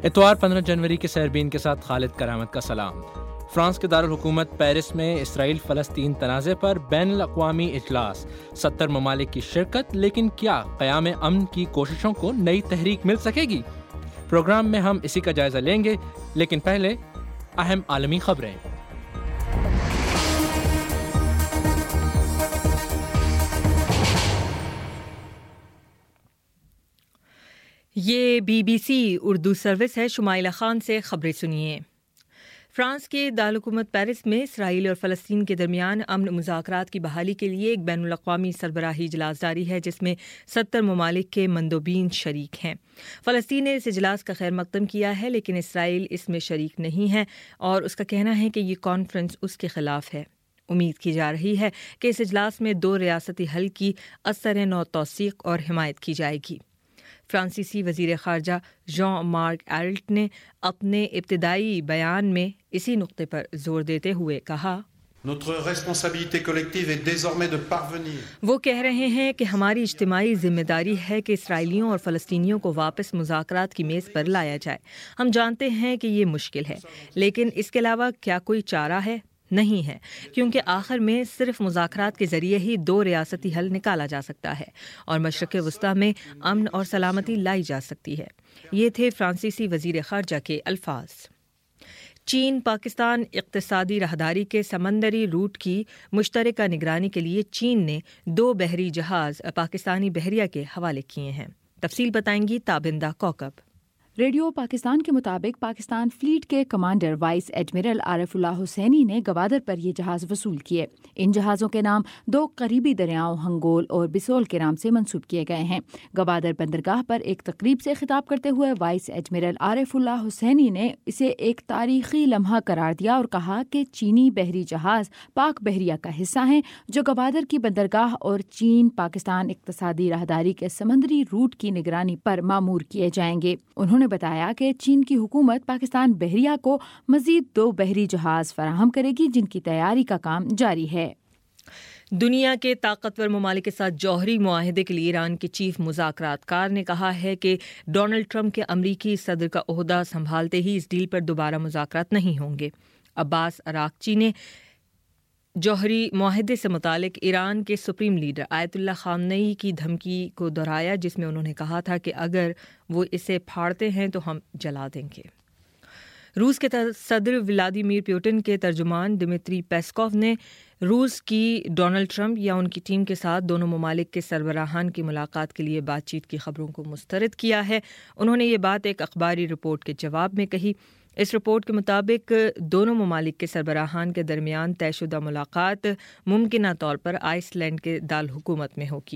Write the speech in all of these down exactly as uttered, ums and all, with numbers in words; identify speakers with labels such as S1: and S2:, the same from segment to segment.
S1: اتوار پندرہ جنوری کے سیربین کے ساتھ خالد کرامت کا سلام۔ فرانس کے دارالحکومت پیرس میں اسرائیل فلسطین تنازع پر بین الاقوامی اجلاس، ستر ممالک کی شرکت، لیکن کیا قیام امن کی کوششوں کو نئی تحریک مل سکے گی؟ پروگرام میں ہم اسی کا جائزہ لیں گے، لیکن پہلے اہم عالمی خبریں۔
S2: یہ B B C Urdu service ہے۔ شمائلہ خان سے خبریں سنیے۔ فرانس کے دارالحکومت پیرس میں اسرائیل اور فلسطین کے درمیان امن مذاکرات کی بحالی کے لیے ایک بین الاقوامی سربراہی اجلاس جاری ہے، جس میں ستر ممالک کے مندوبین شریک ہیں۔ فلسطین نے اس اجلاس کا خیر مقدم کیا ہے، لیکن اسرائیل اس میں شریک نہیں ہے اور اس کا کہنا ہے کہ یہ کانفرنس اس کے خلاف ہے۔ امید کی جا رہی ہے کہ اس اجلاس میں دو ریاستی حل کی ازسر نو توثیق اور حمایت کی جائے گی۔ فرانسیسی وزیر خارجہ ژان مارک ایرلٹ نے اپنے ابتدائی بیان میں اسی نقطے پر زور دیتے ہوئے کہا، وہ کہہ رہے ہیں کہ ہماری اجتماعی ذمہ داری ہے کہ اسرائیلیوں اور فلسطینیوں کو واپس مذاکرات کی میز پر لایا جائے۔ ہم جانتے ہیں کہ یہ مشکل ہے، لیکن اس کے علاوہ کیا کوئی چارہ ہے؟ نہیں ہے، کیونکہ آخر میں صرف مذاکرات کے ذریعے ہی دو ریاستی حل نکالا جا سکتا ہے اور مشرق وسطیٰ میں امن اور سلامتی لائی جا سکتی ہے۔ یہ تھے فرانسیسی وزیر خارجہ کے الفاظ۔ چین پاکستان اقتصادی راہداری کے سمندری روٹ کی مشترکہ نگرانی کے لیے چین نے دو بحری جہاز پاکستانی بحریہ کے حوالے کیے ہیں۔ تفصیل بتائیں گی تابندہ کوکب۔
S3: ریڈیو پاکستان کے مطابق پاکستان فلیٹ کے commander vice admiral Arif Ullah Hussaini نے گوادر پر یہ جہاز وصول کیے۔ ان جہازوں کے نام دو قریبی دریاؤں ہنگول اور بسول کے نام سے منسوب کیے گئے ہیں۔ گوادر بندرگاہ پر ایک تقریب سے خطاب کرتے ہوئے وائس ایڈمرل عارف اللہ حسینی نے اسے ایک تاریخی لمحہ قرار دیا اور کہا کہ چینی بحری جہاز پاک بحریہ کا حصہ ہیں، جو گوادر کی بندرگاہ اور چین پاکستان اقتصادی راہداری کے سمندری روٹ کی نگرانی پر مامور کیے جائیں گے۔ انہوں نے بتایا کہ چین کی حکومت پاکستان بحریہ کو مزید دو بحری جہاز فراہم کرے گی، جن کی تیاری کا کام جاری ہے۔
S2: دنیا کے طاقتور ممالک کے ساتھ جوہری معاہدے کے لیے ایران کے چیف مذاکرات کار نے کہا ہے کہ ڈونلڈ ٹرمپ کے امریکی صدر کا عہدہ سنبھالتے ہی اس ڈیل پر دوبارہ مذاکرات نہیں ہوں گے۔ عباس اراغچی نے جوہری معاہدے سے متعلق ایران کے سپریم لیڈر آیت اللہ خامنئی کی دھمکی کو دہرایا، جس میں انہوں نے کہا تھا کہ اگر وہ اسے پھاڑتے ہیں تو ہم جلا دیں گے۔ روس کے صدر ولادیمیر پوٹن کے ترجمان دمتری پیسکوف نے روس کی ڈونلڈ ٹرمپ یا ان کی ٹیم کے ساتھ دونوں ممالک کے سربراہان کی ملاقات کے لیے بات چیت کی خبروں کو مسترد کیا ہے۔ انہوں نے یہ بات ایک اخباری رپورٹ کے جواب میں کہی۔ اس رپورٹ کے مطابق دونوں ممالک کے سربراہان کے درمیان طے شدہ ملاقات ممکنہ طور پر آئس لینڈ کے دارالحکومت میں ہوگی۔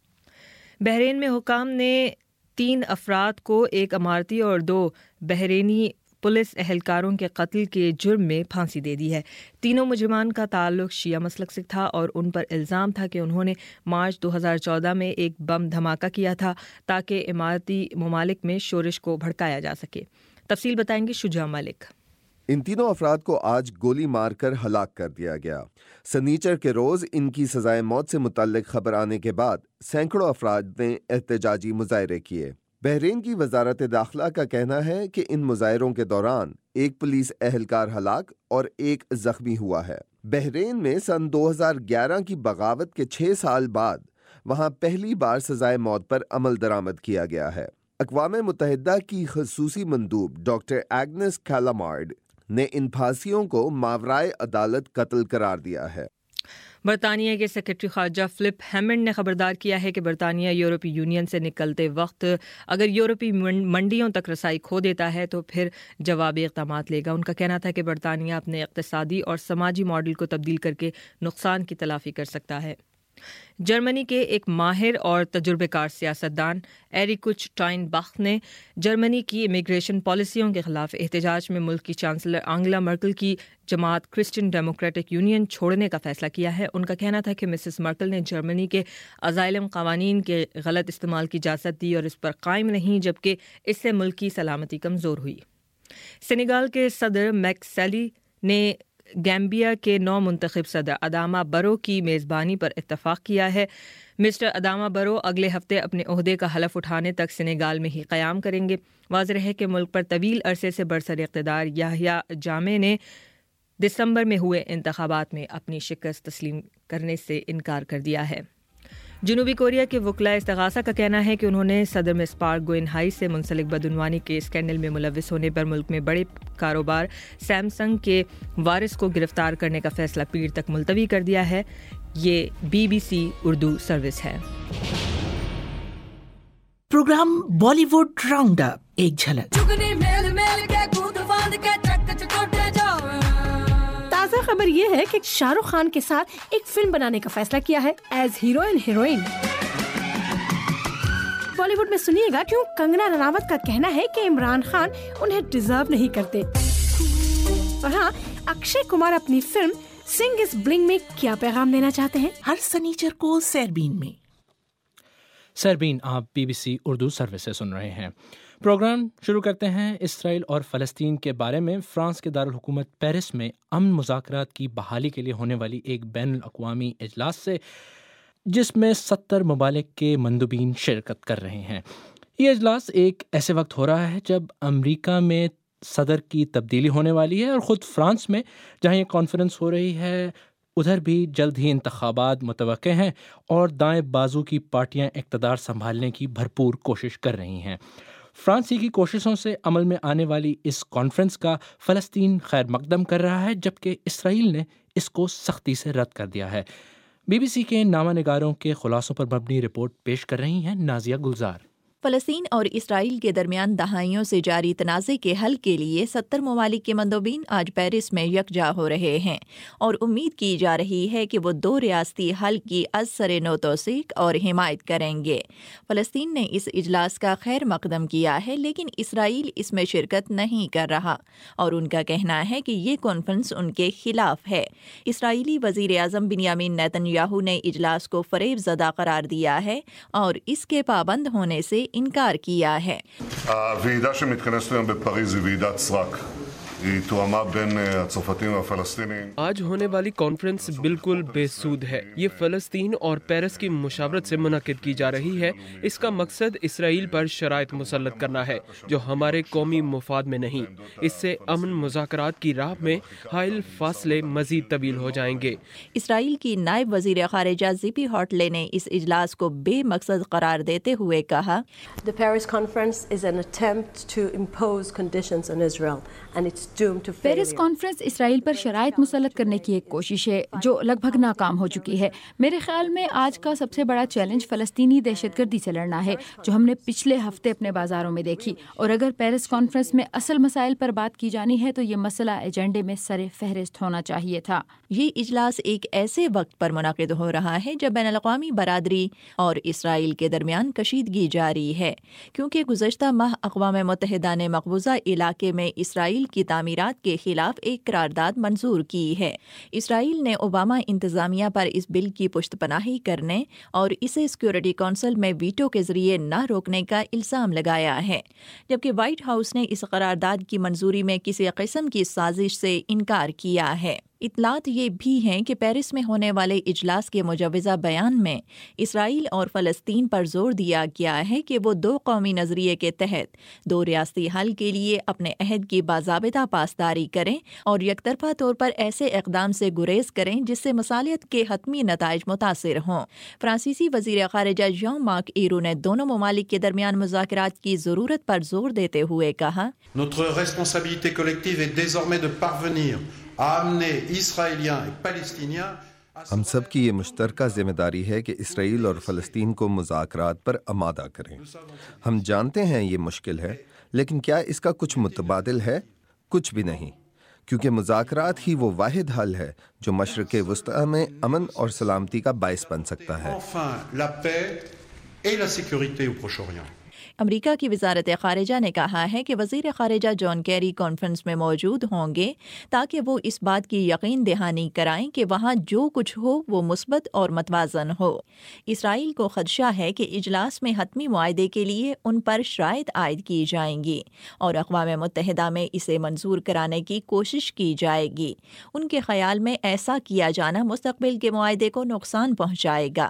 S2: بحرین میں حکام نے تین افراد کو ایک اماراتی اور دو بحرینی پولیس اہلکاروں کے قتل کے جرم میں پھانسی دے دی ہے۔ تینوں مجرمان کا تعلق شیعہ مسلک سے تھا اور ان پر الزام تھا کہ انہوں نے مارچ دو ہزار چودہ میں ایک بم دھماکہ کیا تھا تاکہ اماراتی ممالک میں شورش کو بھڑکایا جا سکے۔ تفصیل بتائیں گے شجاع ملک۔
S4: ان تینوں افراد کو آج گولی مار کر ہلاک کر دیا گیا۔ سنیچر کے روز ان کی سزائے موت سے متعلق خبر آنے کے بعد سینکڑوں افراد نے احتجاجی مظاہرے کیے۔ بحرین کی وزارت داخلہ کا کہنا ہے کہ ان مظاہروں کے دوران ایک پولیس اہلکار ہلاک اور ایک زخمی ہوا ہے۔ بحرین میں سن دو ہزار گیارہ کی بغاوت کے چھ سال بعد وہاں پہلی بار سزائے موت پر عمل درآمد کیا گیا ہے۔ اقوام متحدہ کی خصوصی مندوب ڈاکٹر ایگنس کالامارڈ نے ان پھانسیوں کو ماورائے عدالت قتل قرار دیا ہے۔
S2: برطانیہ کے سیکرٹری خارجہ فلپ ہیمنڈ نے خبردار کیا ہے کہ برطانیہ یورپی یونین سے نکلتے وقت اگر یورپی منڈیوں تک رسائی کھو دیتا ہے تو پھر جوابی اقدامات لے گا۔ ان کا کہنا تھا کہ برطانیہ اپنے اقتصادی اور سماجی ماڈل کو تبدیل کر کے نقصان کی تلافی کر سکتا ہے۔ جرمنی کے ایک ماہر اور تجربہ کار سیاستدان ایریکچ ٹائن بخ نے جرمنی کی امیگریشن پالیسیوں کے خلاف احتجاج میں ملک کی چانسلر انگلا مرکل کی جماعت کرسچین ڈیموکریٹک یونین چھوڑنے کا فیصلہ کیا ہے۔ ان کا کہنا تھا کہ مسز مرکل نے جرمنی کے ازائلم قوانین کے غلط استعمال کی اجازت دی اور اس پر قائم نہیں، جبکہ اس سے ملک کی سلامتی کمزور ہوئی۔ سینیگال کے صدر میکی سیل نے گیمبیا کے نو منتخب صدر اداما برو کی میزبانی پر اتفاق کیا ہے۔ مسٹر اداما برو اگلے ہفتے اپنے عہدے کا حلف اٹھانے تک سینیگال میں ہی قیام کریں گے۔ واضح ہے کہ ملک پر طویل عرصے سے برسر اقتدار یحییٰ جامع نے دسمبر میں ہوئے انتخابات میں اپنی شکست تسلیم کرنے سے انکار کر دیا ہے۔ جنوبی کوریا کے وکلاء استغاثہ کا کہنا ہے کہ انہوں نے صدر مس پارک گوئن ہائی سے منسلک بدعنوانی کے اسکینڈل میں ملوث ہونے پر ملک میں بڑے کاروبار سیمسنگ کے وارث کو گرفتار کرنے کا فیصلہ پیر تک ملتوی کر دیا ہے۔ یہ B B C Urdu service ہے۔
S5: Programme Bollywood round up, ایک جھلک۔
S6: تازہ خبر یہ ہے کہ شاہ رخ خان کے ساتھ ایک فلم بنانے کا فیصلہ کیا ہے as heroine heroine. Bollywood میں سنیے گا کیوں کنگنا رناوت کا کہنا ہے کہ عمران خان انہیں ڈیزرو نہیں کرتے، اور ہاں اکشے کمار اپنی فلم سنگ از بلنگ میں کیا پیغام دینا چاہتے ہیں۔
S5: ہر سنیچر کو سیربین میں۔
S1: سیربین آپ B B C Urdu service سے سن رہے ہیں۔ پروگرام شروع کرتے ہیں اسرائیل اور فلسطین کے بارے میں۔ فرانس کے دارالحکومت پیرس میں امن مذاکرات کی بحالی کے لیے ہونے والی ایک بین الاقوامی اجلاس سے، جس میں ستر ممالک کے مندوبین شرکت کر رہے ہیں۔ یہ اجلاس ایک ایسے وقت ہو رہا ہے جب امریکہ میں صدر کی تبدیلی ہونے والی ہے، اور خود فرانس میں جہاں یہ کانفرنس ہو رہی ہے ادھر بھی جلد ہی انتخابات متوقع ہیں، اور دائیں بازو کی پارٹیاں اقتدار سنبھالنے کی بھرپور کوشش کر رہی ہیں۔ فرانسی کی کوششوں سے عمل میں آنے والی اس کانفرنس کا فلسطین خیر مقدم کر رہا ہے، جبکہ اسرائیل نے اس کو سختی سے رد کر دیا ہے۔ بی بی سی کے نامہ نگاروں کے خلاصوں پر مبنی رپورٹ پیش کر رہی ہیں نازیہ گلزار۔
S7: فلسطین اور اسرائیل کے درمیان دہائیوں سے جاری تنازع کے حل کے لیے ستر ممالک کے مندوبین آج پیرس میں یکجا ہو رہے ہیں، اور امید کی جا رہی ہے کہ وہ دو ریاستی حل کی از سر نو توثیق اور حمایت کریں گے۔ فلسطین نے اس اجلاس کا خیر مقدم کیا ہے، لیکن اسرائیل اس میں شرکت نہیں کر رہا، اور ان کا کہنا ہے کہ یہ کانفرنس ان کے خلاف ہے۔ اسرائیلی وزیر اعظم بنیامین نیتن یاہو نے اجلاس کو فریب زدہ قرار دیا ہے اور اس کے پابند ہونے سے انکار کیا ہے۔
S8: הוועידה שמתכנסת היום בפריז היא ועידת סרק. היא תואמה בין הצרפתים והפלסטינים.
S9: آج ہونے والی کانفرنس بالکل بے سود ہے۔ یہ فلسطین اور پیرس کی مشاورت سے منعقد کی جا رہی ہے۔ اس کا مقصد اسرائیل پر شرائط مسلط کرنا ہے جو ہمارے قومی مفاد میں نہیں۔ اس سے امن مذاکرات کی راہ میں حائل فاصلے مزید طویل ہو جائیں گے۔
S7: اسرائیل کی نائب وزیر خارجہ زیپی ہارٹلے نے اس اجلاس کو بے مقصد قرار دیتے ہوئے کہا،
S10: The Paris conference is an attempt to impose conditions on Israel and it's
S3: Paris conference Israel پر شرائط مسلط کرنے کی ایک کوشش ہے جو لگ بھگ ناکام ہو چکی ہے۔ میرے خیال میں آج کا سب سے بڑا چیلنج فلسطینی دہشت گردی سے لڑنا ہے، جو ہم نے پچھلے ہفتے اپنے بازاروں میں دیکھی، اور اگر پیرس کانفرنس میں اصل مسائل پر بات کی جانی ہے تو یہ مسئلہ ایجنڈے میں سر فہرست ہونا چاہیے تھا۔
S7: یہ اجلاس ایک ایسے وقت پر منعقد ہو رہا ہے جب بین الاقوامی برادری اور اسرائیل کے درمیان کشیدگی جاری ہے، کیونکہ گزشتہ ماہ اقوام متحدہ نے مقبوضہ علاقے میں اسرائیل کی تعمیرات کے خلاف ایک قرارداد منظور کی ہے۔ اسرائیل نے اوباما انتظامیہ پر اس بل کی پشت پناہی کرنے اور اسے سیکورٹی کونسل میں ویٹو کے ذریعے نہ روکنے کا الزام لگایا ہے، جبکہ وائٹ ہاؤس نے اس قرارداد کی منظوری میں کسی قسم کی سازش سے انکار کیا ہے۔ اطلاعات یہ بھی ہیں کہ پیرس میں ہونے والے اجلاس کے مجوزہ بیان میں اسرائیل اور فلسطین پر زور دیا گیا ہے کہ وہ دو قومی نظریے کے تحت دو ریاستی حل کے لیے اپنے عہد کی باضابطہ پاسداری کریں اور یک طرفہ طور پر ایسے اقدام سے گریز کریں جس سے مصالحت کے حتمی نتائج متاثر ہوں۔ فرانسیسی وزیر خارجہ ژان مارک ایرو نے دونوں ممالک کے درمیان مذاکرات کی ضرورت پر زور دیتے ہوئے کہا،
S11: Notre responsabilité collective est désormais de parvenir
S4: ہم سب کی یہ مشترکہ ذمہ داری ہے کہ اسرائیل اور فلسطین کو مذاکرات پر آمادہ کریں۔ ہم جانتے ہیں یہ مشکل ہے، لیکن کیا اس کا کچھ متبادل ہے؟ کچھ بھی نہیں، کیونکہ مذاکرات ہی وہ واحد حل ہے جو مشرق وسطی میں امن اور سلامتی کا باعث بن سکتا ہے۔
S7: امریکہ کی وزارت خارجہ نے کہا ہے کہ وزیر خارجہ جان کیری کانفرنس میں موجود ہوں گے تاکہ وہ اس بات کی یقین دہانی کرائیں کہ وہاں جو کچھ ہو وہ مثبت اور متوازن ہو۔ اسرائیل کو خدشہ ہے کہ اجلاس میں حتمی معاہدے کے لیے ان پر شرائط عائد کی جائیں گی اور اقوام متحدہ میں اسے منظور کرانے کی کوشش کی جائے گی۔ ان کے خیال میں ایسا کیا جانا مستقبل کے معاہدے کو نقصان پہنچائے گا۔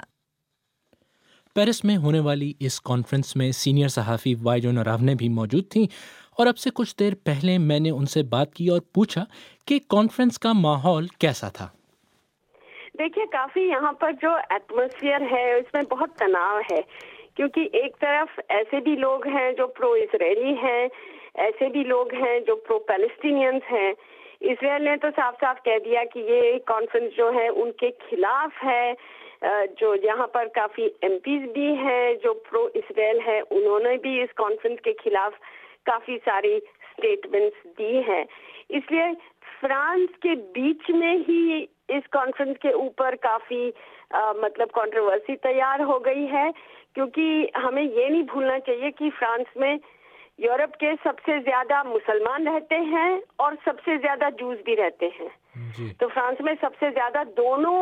S1: پیرس میں ہونے والی اس کانفرنس میں سینئر صحافی وائجون اراونے بھی موجود تھیں اور اب سے کچھ دیر پہلے میں نے ان سے بات کی اور پوچھا کہ کانفرنس کا ماحول کیسا تھا۔
S12: دیکھیے، کافی یہاں پر جو ایٹماسفیئر ہے اس میں بہت تناؤ ہے، کیونکہ ایک طرف ایسے بھی لوگ ہیں جو پرو اسرائیلی ہیں، ایسے بھی لوگ ہیں جو پرو پیلسٹینینز ہیں۔ اسرائیل نے تو صاف صاف کہہ دیا کہ یہ کانفرنس جو ہے ان کے خلاف ہے۔ جو یہاں پر کافی ایم پیز بھی ہیں جو پرو اسرائیل ہے، انہوں نے بھی اس کانفرنس کے خلاف کافی ساری اسٹیٹمنٹس دی ہیں۔ اس لیے فرانس کے بیچ میں ہی اس کانفرنس کے اوپر کافی آ, مطلب کنٹروورسی تیار ہو گئی ہے، کیونکہ ہمیں یہ نہیں بھولنا چاہیے کہ فرانس میں یورپ کے سب سے زیادہ مسلمان رہتے ہیں اور سب سے زیادہ جوز بھی رہتے ہیں جی۔ تو فرانس میں سب سے زیادہ دونوں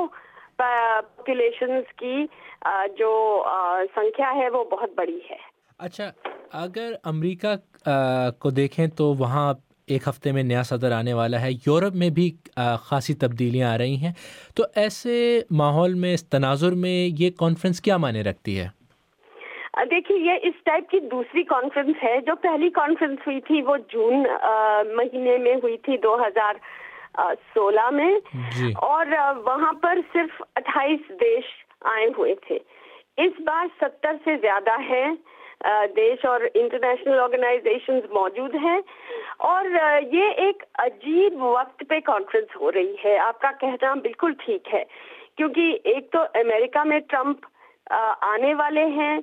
S12: پاپولیشنز کی جو سنکھیا ہے وہ بہت بڑی ہے۔
S1: اچھا، اگر امریکہ کو دیکھیں تو وہاں ایک ہفتے میں نیا صدر آنے والا ہے، یورپ میں بھی خاصی تبدیلیاں آ رہی ہیں، تو ایسے ماحول میں، اس تناظر میں یہ کانفرنس کیا معنی رکھتی ہے؟
S12: دیکھیے، یہ اس ٹائپ کی دوسری کانفرنس ہے۔ جو پہلی کانفرنس ہوئی تھی وہ جون مہینے میں ہوئی تھی دو ہزار سولہ میں جی۔ اور وہاں پر صرف اٹھائیس دیش آئے ہوئے تھے۔ اس بار ستر سے زیادہ ہیں دیش اور انٹرنیشنل آرگنائزیشنز موجود ہیں، اور یہ ایک عجیب وقت پہ کانفرنس ہو رہی ہے۔ آپ کا کہنا بالکل ٹھیک ہے، کیونکہ ایک تو امریکہ میں ٹرمپ آنے والے ہیں۔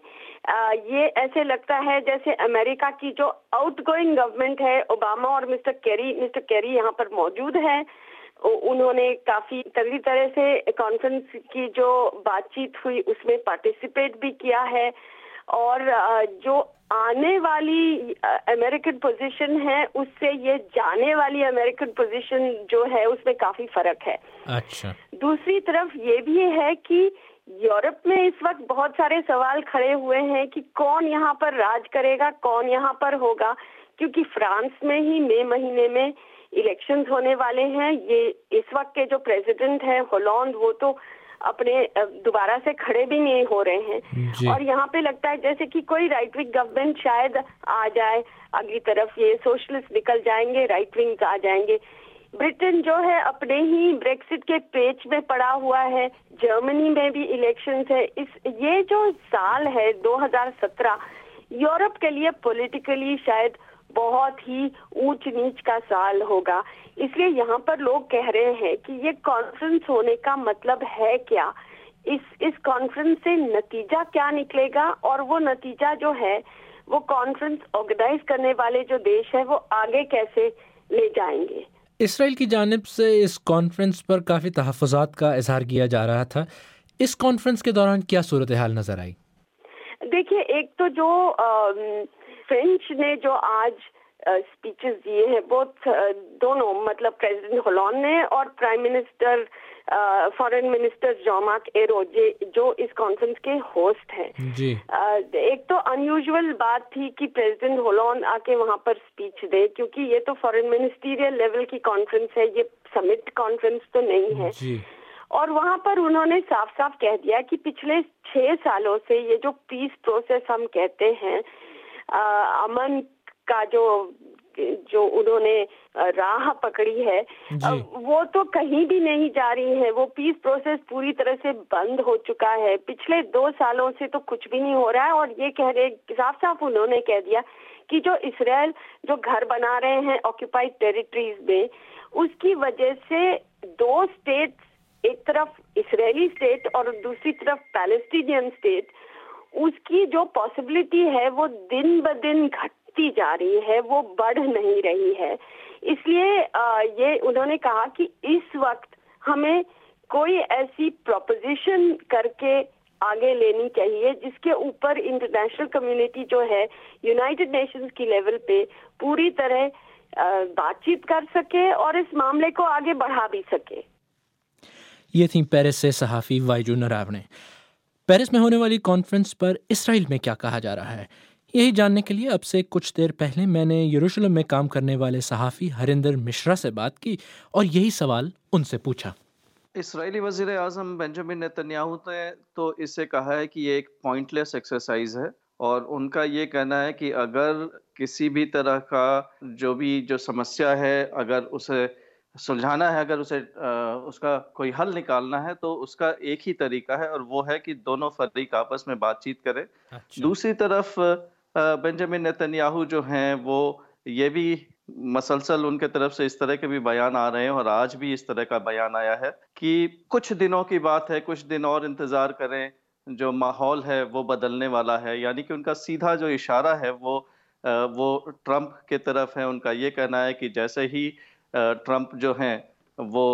S12: یہ ایسے لگتا ہے جیسے امریکہ کی جو آؤٹ گوئنگ گورنمنٹ ہے، اوباما اور مسٹر کیری مسٹر کیری یہاں پر موجود ہیں۔ انہوں نے کافی تگڑی طرح سے کانفرنس کی جو بات چیت ہوئی اس میں پارٹیسپیٹ بھی کیا ہے، اور جو آنے والی امریکن پوزیشن ہے اس سے یہ جانے والی امریکن پوزیشن جو ہے اس میں کافی فرق ہے۔ اچھا، دوسری طرف یہ بھی ہے کہ یورپ میں اس وقت بہت سارے سوال کھڑے ہوئے ہیں کہ کون یہاں پر راج کرے گا، کون یہاں پر ہوگا، کیونکہ فرانس میں ہی مئی مہینے میں الیکشنز ہونے والے ہیں۔ یہ اس وقت کے جو پریزیڈنٹ ہیں ہولانڈ، وہ تو اپنے دوبارہ سے کھڑے بھی نہیں ہو رہے ہیں جی۔ اور یہاں پہ لگتا ہے جیسے کہ کوئی رائٹ ونگ گورنمنٹ شاید آ جائے اگلی طرف، یہ سوشلسٹ نکل جائیں گے، رائٹ ونگ آ جائیں گے۔ برٹن جو ہے اپنے ہی بریکسٹ کے پیچ میں پڑا ہوا ہے، جرمنی میں بھی الیکشنز ہے۔ اس یہ جو سال ہے دو ہزار سترہ یورپ کے لیے پولیٹیکلی شاید بہت ہی اونچ نیچ کا سال ہوگا۔ اس لیے یہاں پر لوگ کہہ رہے ہیں کہ یہ کانفرنس ہونے کا مطلب ہے کیا، اس اس کانفرنس سے نتیجہ کیا نکلے گا، اور وہ نتیجہ جو ہے وہ کانفرنس آرگنائز کرنے والے جو دیش ہیں وہ آگے کیسے لے جائیں گے۔
S1: اسرائیل کی جانب سے اس کانفرنس پر کافی تحفظات کا اظہار کیا جا رہا تھا، اس کانفرنس کے دوران کیا صورتحال نظر آئی؟
S12: دیکھیے، ایک تو جو فرینچ نے جو آج اسپیچز دیے ہیں بہت دونوں، مطلب پریزیڈنٹ ہولانڈ نے اور prime minister foreign minister Jean Marc Ayrault جو اس کانفرنس کے ہوسٹ ہیں جی۔ ایک تو ان یوزول بات تھی کہ پریزیڈنٹ ہولانڈ آ کے وہاں پر اسپیچ دے، کیونکہ یہ تو فارن منسٹیریل لیول کی کانفرنس ہے، یہ سمٹ کانفرنس تو نہیں ہے جی۔ اور وہاں پر انہوں نے صاف صاف کہہ دیا کہ پچھلے چھ سالوں سے یہ جو پیس پروسیس ہم کہتے ہیں، امن کا جو جو انہوں نے راہ پکڑی ہے جی۔ وہ تو کہیں بھی نہیں جا رہی ہے، وہ پیس پروسیس پوری طرح سے بند ہو چکا ہے۔ پچھلے دو سالوں سے تو کچھ بھی نہیں ہو رہا ہے، اور یہ کہہ رہے صاف صاف انہوں نے کہہ دیا کہ جو اسرائیل جو گھر بنا رہے ہیں آکوپائڈ ٹیریٹریز میں، اس کی وجہ سے دو اسٹیٹس، ایک طرف اسرائیلی اسٹیٹ اور دوسری طرف پیلسٹینین اسٹیٹ، اس کی جو پاسبلٹی ہے وہ دن بدن گھٹتی جا رہی ہے، وہ بڑھ نہیں رہی ہے۔ اس لیے یہ انہوں نے کہا کہ اس وقت ہمیں کوئی ایسی پروپوزیشن کر کے آگے لینی چاہیے، جس کے اوپر انٹرنیشنل کمیونٹی جو ہے یونائٹڈ نیشنز کی لیول پہ پوری طرح بات چیت کر سکے اور اس معاملے کو آگے بڑھا بھی سکے۔
S1: یہ تھی پیرس سے صحافی وائجو نراونے۔ پیرس میں ہونے والی کانفرنس پر اسرائیل میں کیا کہا جا رہا ہے، یہی جاننے کے لیے اب سے کچھ دیر پہلے میں نے یروشلم میں کام کرنے والے صحافی ہریندر مشرا سے بات کی اور یہی سوال ان سے پوچھا۔
S13: اسرائیلی وزیر اعظم بنجامن نیتنیاہو نے تو اس سے کہا ہے کہ یہ ایک پوائنٹ لیس ایکسرسائز ہے، اور ان کا یہ کہنا ہے کہ اگر کسی بھی طرح کا جو بھی جو سمسیا ہے اگر اسے سلجھانا ہے، اگر اسے اس کا کوئی حل نکالنا ہے تو اس کا ایک ہی طریقہ ہے، اور وہ ہے کہ دونوں فریق آپس میں بات چیت کریں۔ اچھا۔ دوسری طرف بنجامن نیتنیاہو جو ہیں وہ یہ بھی مسلسل ان کے طرف سے اس طرح کے بھی بیان آ رہے ہیں، اور آج بھی اس طرح کا بیان آیا ہے کہ کچھ دنوں کی بات ہے، کچھ دن اور انتظار کریں، جو ماحول ہے وہ بدلنے والا ہے۔ یعنی کہ ان کا سیدھا جو اشارہ ہے وہ وہ ٹرمپ کے طرف ہے۔ ان کا یہ کہنا ہے کہ جیسے ہی ٹرمپ جو ہیں وہ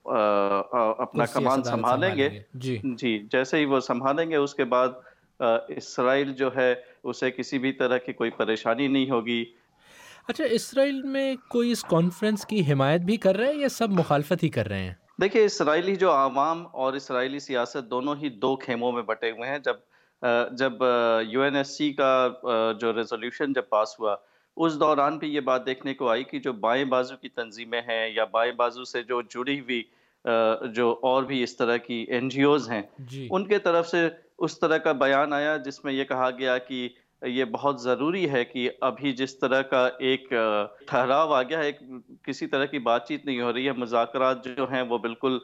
S13: اپنا کمان سنبھالیں گے، جی جی جیسے ہی وہ سنبھالیں گے اس کے بعد اسرائیل جو ہے اسے کسی بھی طرح کی کوئی پریشانی نہیں ہوگی۔
S1: اچھا، اسرائیل میں کوئی اس کانفرنس کی حمایت بھی کر رہے ہیں یا سب مخالفت ہی کر رہے ہیں؟
S13: دیکھیے، اسرائیلی جو عوام اور اسرائیلی سیاست دونوں ہی دو خیموں میں بٹے ہوئے ہیں۔ جب جب یو این ایس سی کا جو ریزولوشن جب پاس ہوا اس دوران بھی یہ بات دیکھنے کو آئی کہ جو بائیں بازو کی تنظیمیں ہیں یا بائیں بازو سے جو جڑی ہوئی جو اور بھی اس طرح کی این جی اوز ہیں، جی، ان کے طرف سے اس طرح کا بیان آیا جس میں یہ کہا گیا کہ یہ بہت ضروری ہے کہ ابھی جس طرح کا ایک ٹھہراؤ آ گیا ہے، کسی طرح کی بات چیت نہیں ہو رہی ہے، مذاکرات جو ہیں وہ بالکل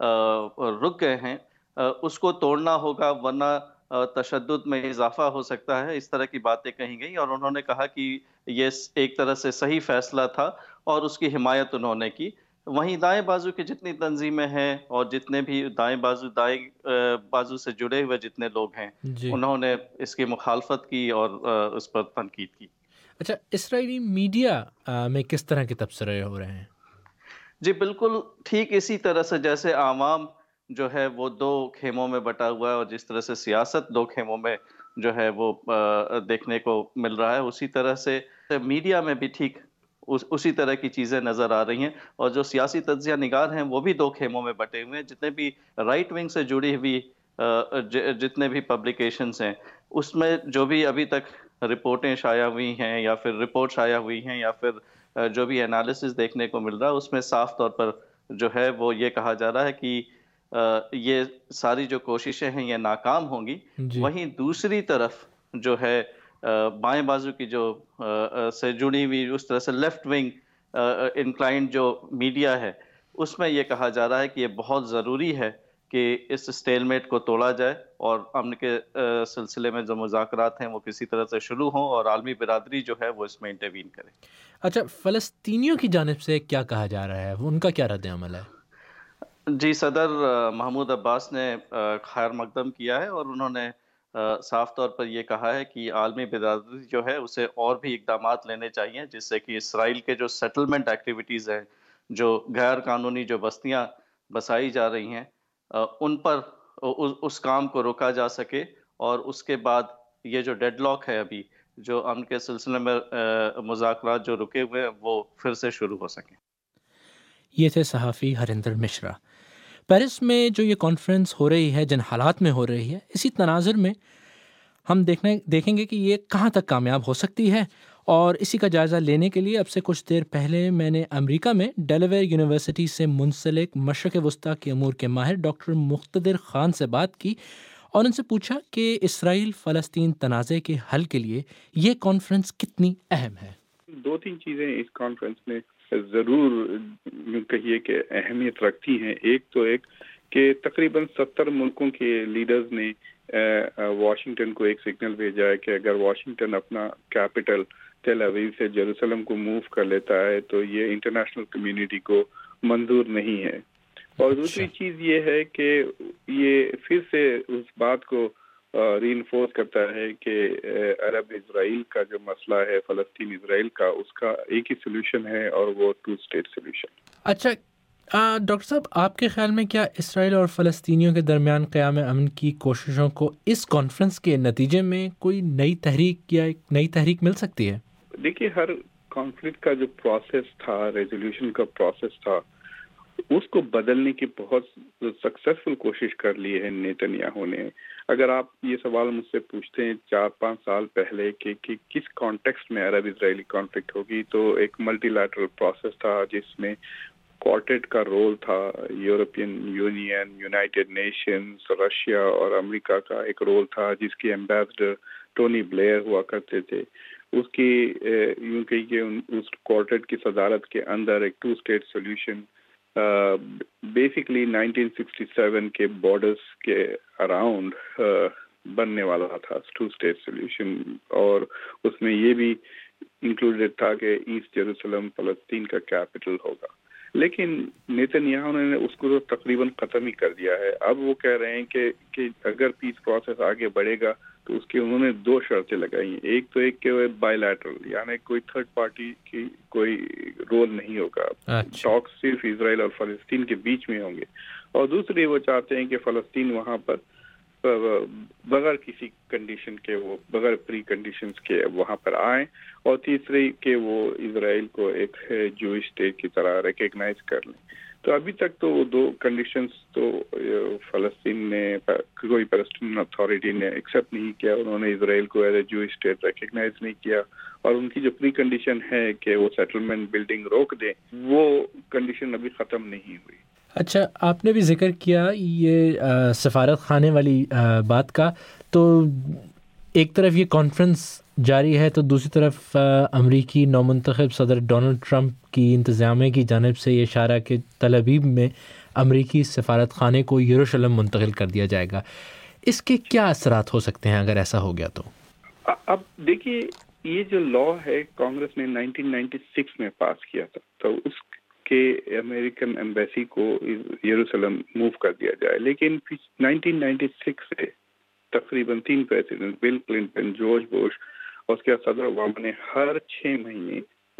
S13: رک گئے ہیں، اس کو توڑنا ہوگا ورنہ تشدد میں اضافہ ہو سکتا ہے۔ اس طرح کی باتیں کہی گئی، اور انہوں نے کہا کہ یہ ایک طرح سے صحیح فیصلہ تھا اور اس کی حمایت انہوں نے کی۔ وہیں دائیں بازو کی جتنی تنظیمیں ہیں اور جتنے بھی دائیں بازو دائیں بازو سے جڑے ہوئے جتنے لوگ ہیں، جی، انہوں نے اس کی مخالفت کی اور اس پر تنقید کی۔
S1: اچھا، اسرائیلی میڈیا میں کس طرح کے تبصرے ہو رہے ہیں؟
S13: جی بالکل ٹھیک اسی طرح سے جیسے عوام جو ہے وہ دو خیموں میں بٹا ہوا ہے، اور جس طرح سے سیاست دو خیموں میں جو ہے وہ دیکھنے کو مل رہا ہے، اسی طرح سے میڈیا میں بھی ٹھیک اسی طرح کی چیزیں نظر آ رہی ہیں، اور جو سیاسی تجزیہ نگار ہیں وہ بھی دو خیموں میں بٹے ہوئے ہیں۔ جتنے بھی رائٹ ونگ سے جڑی ہوئی جتنے بھی پبلیکیشنز ہیں، اس میں جو بھی ابھی تک رپورٹیں شائع ہوئی ہیں یا پھر رپورٹ شائع ہوئی ہیں یا پھر جو بھی انالیسز دیکھنے کو مل رہا ہے، اس میں صاف طور پر جو ہے وہ یہ کہا جا رہا ہے کہ یہ ساری جو کوششیں ہیں یہ ناکام ہوں گی۔ جی۔ وہیں دوسری طرف جو ہے بائیں بازو کی جو سے جڑی ہوئی اس طرح سے لیفٹ ونگ انکلائنڈ جو میڈیا ہے، اس میں یہ کہا جا رہا ہے کہ یہ بہت ضروری ہے کہ اس اسٹیل میٹ کو توڑا جائے اور امن کے سلسلے میں جو مذاکرات ہیں وہ کسی طرح سے شروع ہوں اور عالمی برادری جو ہے وہ اس میں انٹروین کرے۔
S1: اچھا، فلسطینیوں کی جانب سے کیا کہا جا رہا ہے، ان کا کیا رد عمل ہے؟
S13: جی، صدر محمود عباس نے خیر مقدم کیا ہے، اور انہوں نے صاف طور پر یہ کہا ہے کہ عالمی برادری جو ہے اسے اور بھی اقدامات لینے چاہیے، جس سے کہ اسرائیل کے جو سیٹلمنٹ ایکٹیویٹیز ہیں، جو غیر قانونی جو بستیاں بسائی جا رہی ہیں، ان پر اس کام کو روکا جا سکے، اور اس کے بعد یہ جو ڈیڈ لاک ہے ابھی جو امن کے سلسلے میں مذاکرات جو رکے ہوئے ہیں وہ پھر سے شروع ہو سکیں۔
S1: یہ تھے صحافی ہریندر مشرا۔ پیرس میں جو یہ کانفرنس ہو رہی ہے، جن حالات میں ہو رہی ہے، اسی تناظر میں ہم دیکھنے دیکھیں گے کہ یہ کہاں تک کامیاب ہو سکتی ہے، اور اسی کا جائزہ لینے کے لیے اب سے کچھ دیر پہلے میں نے امریکہ میں ڈیلاویئر یونیورسٹی سے منسلک مشرق وسطیٰ کے امور کے ماہر ڈاکٹر مقتدر خان سے بات کی اور ان سے پوچھا کہ اسرائیل فلسطین تنازع کے حل کے لیے یہ کانفرنس کتنی اہم ہے۔
S14: دو تین چیزیں اس کانفرنس میں ضرور یوں کہیے کہ اہمیت رکھتی ہیں۔ ایک تو ایک کہ تقریباً ستر ملکوں کے لیڈرز نے واشنگٹن کو ایک سگنل بھیجا ہے کہ اگر واشنگٹن اپنا کیپٹل تیل اویو سے جیروسلم کو موو کر لیتا ہے تو یہ انٹرنیشنل کمیونٹی کو منظور نہیں ہے۔ اور دوسری چیز یہ ہے کہ یہ پھر سے اس بات کو ری انفورس کرتا ہے کہ عرب اسرائیل کا جو مسئلہ ہے، فلسطین اسرائیل کا، اس کا ایک ہی سولوشن ہے اور وہ ٹو اسٹیٹ سولوشن۔
S1: اچھا، ڈاکٹر صاحب، آپ کے خیال میں کیا اسرائیل اور فلسطینیوں کے درمیان قیام امن کی کوششوں کو اس کانفرنس کے نتیجے میں کوئی نئی تحریک یا ایک نئی تحریک مل سکتی ہے؟
S14: دیکھیے، ہر کانفلکٹ کا جو پروسیس تھا، ریزولوشن کا پروسیس تھا، اس کو بدلنے کی بہت سکسیسفل کوشش کر لی ہے نیتنیاہو نے. اگر آپ یہ سوال مجھ سے پوچھتے ہیں چار پانچ سال پہلے کہ, کہ کس کانٹیکسٹ میں عرب اسرائیلی کانفلکٹ ہوگی، تو ایک ملٹی لیٹرل پروسیس تھا جس میں کوارٹیٹ کا رول تھا، European Union, United Nations, Russia اور امریکہ کا ایک رول تھا، جس کے ایمبیسڈر ٹونی بلیئر ہوا کرتے تھے. اس کی یوں کہی کہ اس کوارٹیٹ کی صدارت کے اندر ایک two state solution basically nineteen sixty seven کے بارڈرز کے اراؤنڈ بننے والا تھا، ٹو اسٹیٹ سولوشن. اور اس میں یہ بھی انکلوڈیڈ تھا کہ ایسٹ جیروسلم فلسطین کا کیپٹل ہوگا. لیکن نیتنیاہو نے اس کو تو تقریباً ختم ہی کر دیا ہے. اب وہ کہہ رہے ہیں کہ کہ اگر پیس پروسیس آگے بڑھے گا تو اس کی انہوں نے دو شرطیں لگائی ہیں. ایک تو ایک کہ بائی لیٹرل، یعنی کوئی تھرڈ پارٹی کی کوئی رول نہیں ہوگا، ٹاک صرف اسرائیل اور فلسطین کے بیچ میں ہوں گے. اور دوسری وہ چاہتے ہیں کہ فلسطین وہاں پر بغیر کسی کنڈیشن کے، وہ بغیر پری کنڈیشنز کے وہاں پر آئیں. اور تیسری کہ وہ اسرائیل کو ایک جوئش اسٹیٹ کی طرح ریکگنائز کر لیں. تو ابھی تک تو وہ دو کنڈیشنز تو فلسطین نے، کوئی پیلسٹینین اتھارٹی نے ایکسیپٹ نہیں کیا. انہوں نے اسرائیل کو as a Jewish state recognise نہیں کیا. اور ان کی جو پری کنڈیشن ہے کہ وہ سیٹلمنٹ بلڈنگ روک دیں، وہ کنڈیشن ابھی ختم نہیں ہوئی.
S1: اچھا، آپ نے بھی ذکر کیا یہ سفارت خانے والی بات کا، تو ایک طرف یہ کانفرنس جاری ہے تو دوسری طرف امریکی نومنتخب صدر ڈونلڈ ٹرمپ کی انتظامیہ کی جانب سے یہ اشارہ کہ تل ابیب میں امریکی سفارت خانے کو یروشلم منتقل کر دیا جائے گا. اس کے کیا اثرات ہو سکتے ہیں اگر ایسا ہو گیا تو؟
S14: اب دیکھیے، یہ جو لا ہے کانگریس نے نائنٹین نائنٹی سکس میں پاس کیا تھا، تو اس کہ امریکن ایمبیسی کو یروشلم موو کر دیا جائے. لیکن نائنٹین نائنٹی سکس سے تقریباً تین president, Bill Clinton, George Bush اور اس کے صدر اوباما نے ہر چھ مہینے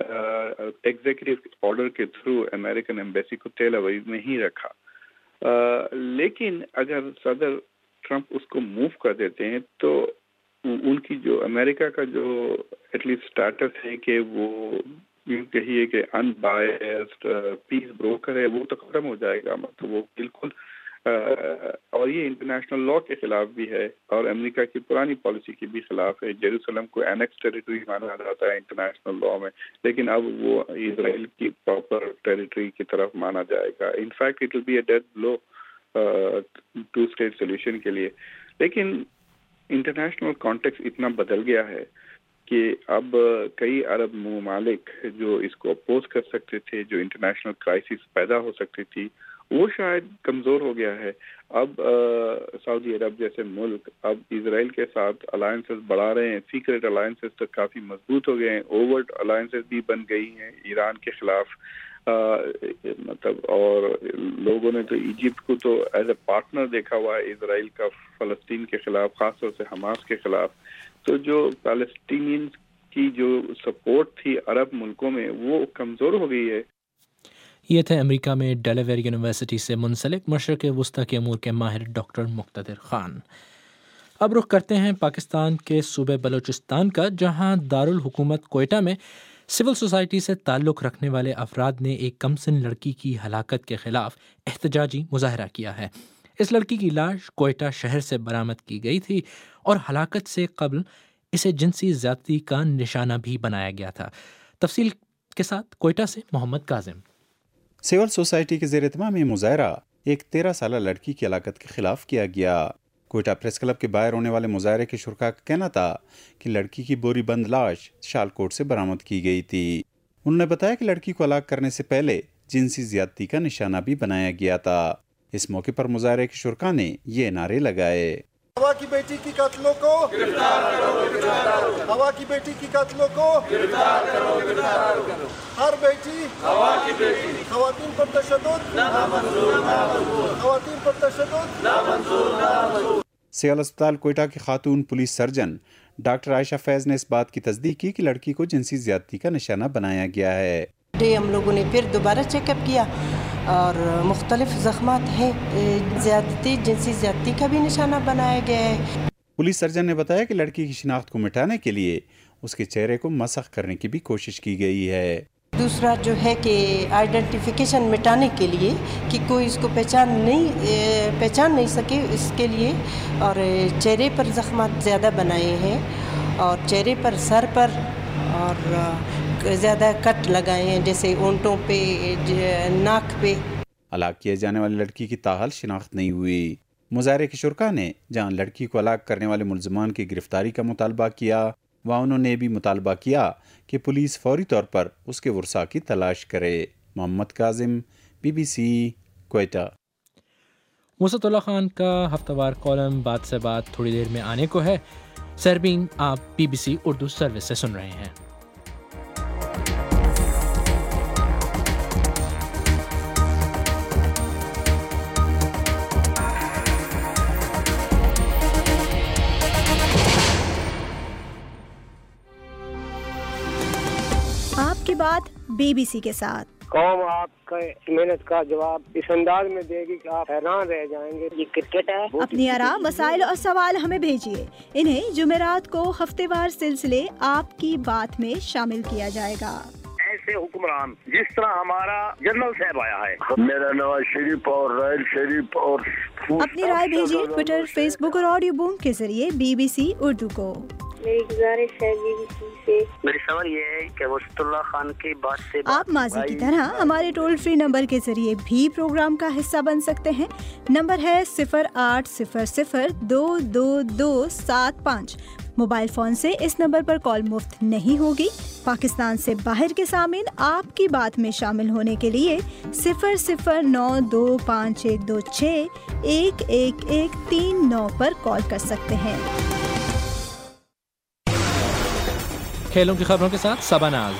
S14: ایگزیکٹو آرڈر کے تھرو امریکن ایمبیسی کو تیل ابیب میں ہی رکھا. لیکن اگر صدر ٹرمپ اس کو موو کر دیتے ہیں تو ان کی جو امریکہ کا جو ایٹ لیسٹ اسٹیٹس ہے کہ وہ یوں کہیے کہ ان بائسڈ پیس بروکر ہے، وہ تو ختم ہو جائے گا. مطلب وہ بالکل، اور یہ انٹرنیشنل لا کے خلاف بھی ہے اور امریکہ کی پرانی پالیسی کے بھی خلاف ہے. جیروسلم کو اینیکس ٹیریٹری مانا جاتا ہے انٹرنیشنل لا میں، لیکن اب وہ اسرائیل کی پراپر ٹیریٹری کی طرف مانا جائے گا. In fact it will be a dead blow two state solution کے لیے. لیکن انٹرنیشنل کانٹیکسٹ اتنا بدل گیا ہے کہ اب کئی عرب ممالک جو اس کو اپوز کر سکتے تھے، جو انٹرنیشنل کرائسس پیدا ہو سکتی تھی، وہ شاید کمزور ہو گیا ہے. اب سعودی عرب جیسے ملک اب اسرائیل کے ساتھ الائنسز بڑھا رہے ہیں. سیکرٹ الائنسز تو کافی مضبوط ہو گئے ہیں، اوورٹ الائنسز بھی بن گئی ہیں ایران کے خلاف. مطلب اور لوگوں نے تو ایجپٹ کو تو ایز اے پارٹنر دیکھا ہوا ہے اسرائیل کا فلسطین کے خلاف، خاص طور سے حماس کے خلاف. تو جو پیلسٹینین کی جو سپورٹ تھی عرب ملکوں میں وہ کمزور ہو گئی ہے.
S1: یہ تھے امریکہ میں ڈیلاویئر یونیورسٹی سے منسلک مشرق وسطی کے امور کے ماہر ڈاکٹر مقتدر خان. اب رخ کرتے ہیں پاکستان کے صوبے بلوچستان کا، جہاں دارالحکومت کوئٹہ میں سول سوسائٹی سے تعلق رکھنے والے افراد نے ایک کمسن لڑکی کی ہلاکت کے خلاف احتجاجی مظاہرہ کیا ہے. اس لڑکی کی لاش کوئٹہ شہر سے برآمد کی گئی تھی اور ہلاکت سے قبل اسے جنسی زیادتی کا نشانہ بھی بنایا گیا تھا. تفصیل کے ساتھ کوئٹہ سے محمد کاظم.
S15: سول سوسائٹی کے زیر اہتمام یہ مظاہرہ ایک تیرہ سالہ لڑکی کی ہلاکت کے خلاف کیا گیا. کوئٹہ پریس کلب کے باہر ہونے والے مظاہرے کے شرکاء کا کہنا تھا کہ لڑکی کی بوری بند لاش شالکوٹ سے برآمد کی گئی تھی. انہوں نے بتایا کہ لڑکی کو ہلاک کرنے سے پہلے جنسی زیادتی کا نشانہ بھی بنایا گیا تھا. اس موقع پر مظاہرے کے شرکاء نے یہ نعرے لگائے:
S16: ہوا کی بیٹی کی قتلوں کو گرفتار کرو، گرفتار کرو، ہوا کی بیٹی کی قتلوں کو گرفتار کرو، گرفتار کرو، ہر بیٹی ہوا کی بیٹی، خواتین پر تشدد نامنظور، نامنظور، خواتین پر تشدد نامنظور، نامنظور.
S15: سیال اسپتال کوئٹہ کی خاتون police surgeon doctor Ayesha Faiz نے اس بات کی تصدیق کی کہ لڑکی کو جنسی زیادتی کا نشانہ بنایا گیا ہے.
S17: ہم لوگوں نے پھر دوبارہ چیک اپ کیا
S10: اور مختلف زخمات ہیں. زیادتی جنسی زیادتی کا بھی نشانہ بنایا گیا ہے.
S15: پولیس سرجن نے بتایا کہ لڑکی کی شناخت کو مٹانے کے لیے اس کے چہرے کو مسخ کرنے کی بھی کوشش کی گئی ہے.
S10: دوسرا جو ہے کہ آئیڈینٹیفیکیشن مٹانے کے لیے کہ کوئی اس کو پہچان نہیں پہچان نہیں سکے اس کے لیے، اور چہرے پر زخمات زیادہ بنائے ہیں اور چہرے پر سر پر اور زیادہ کٹ لگائے ہیں، جیسے اونٹوں پہ ناک پہ.
S15: ہلاک کیے جانے والی لڑکی کی تاحال شناخت نہیں ہوئی. مظاہرے کے شرکاء نے جہاں لڑکی کو ہلاک کرنے والے ملزمان کی گرفتاری کا مطالبہ کیا، وہاں انہوں نے بھی مطالبہ کیا کہ پولیس فوری طور پر اس کے ورثاء کی تلاش کرے. Muhammad Kazim, B B C, Quetta.
S1: Wusatullah Khan کا ہفتہ وار کالم بات سے بات تھوڑی دیر میں آنے کو ہے. سربین، آپ B B C Urdu service سے سن رہے ہیں.
S17: آپ کی بات بی بی سی کے ساتھ.
S18: قوم آپ کا محنت کا جواب اس انداز میں دے گی کہ آپ حیران رہ جائیں گے. یہ کرکٹ ہے.
S17: اپنی آراء، مسائل اور سوال ہمیں بھیجیے. انہیں جمعرات کو ہفتے وار سلسلے آپ کی بات میں شامل کیا جائے گا.
S19: ایسے حکمران جس طرح ہمارا جنرل صاحب آیا ہے.
S20: میرا نواز شریف اور رائل شریف اور
S17: اپنی رائے بھیجیے ٹویٹر، فیس بک اور آڈیو بوم کے ذریعے بی بی سی اردو کو.
S21: میری گزارش ہے بی بی سی سے،
S22: میری سوال یہ ہے کہ وسعت اللہ خان کی بات سے
S17: آپ ماضی کی طرح ہمارے ٹول فری نمبر کے ذریعے بھی پروگرام کا حصہ بن سکتے ہیں. نمبر ہے صفر آٹھ صفر صفر دو دو دو سات پانچ. موبائل فون سے اس نمبر پر کال مفت نہیں ہوگی. پاکستان سے باہر کے سامعین آپ کی بات میں شامل ہونے کے لیے صفر صفر نو دو پانچ ایک دو چھ ایک ایک ایک تین نو پر کال کر سکتے ہیں.
S1: کھیلوں کی خبروں کے ساتھ صبا ناز.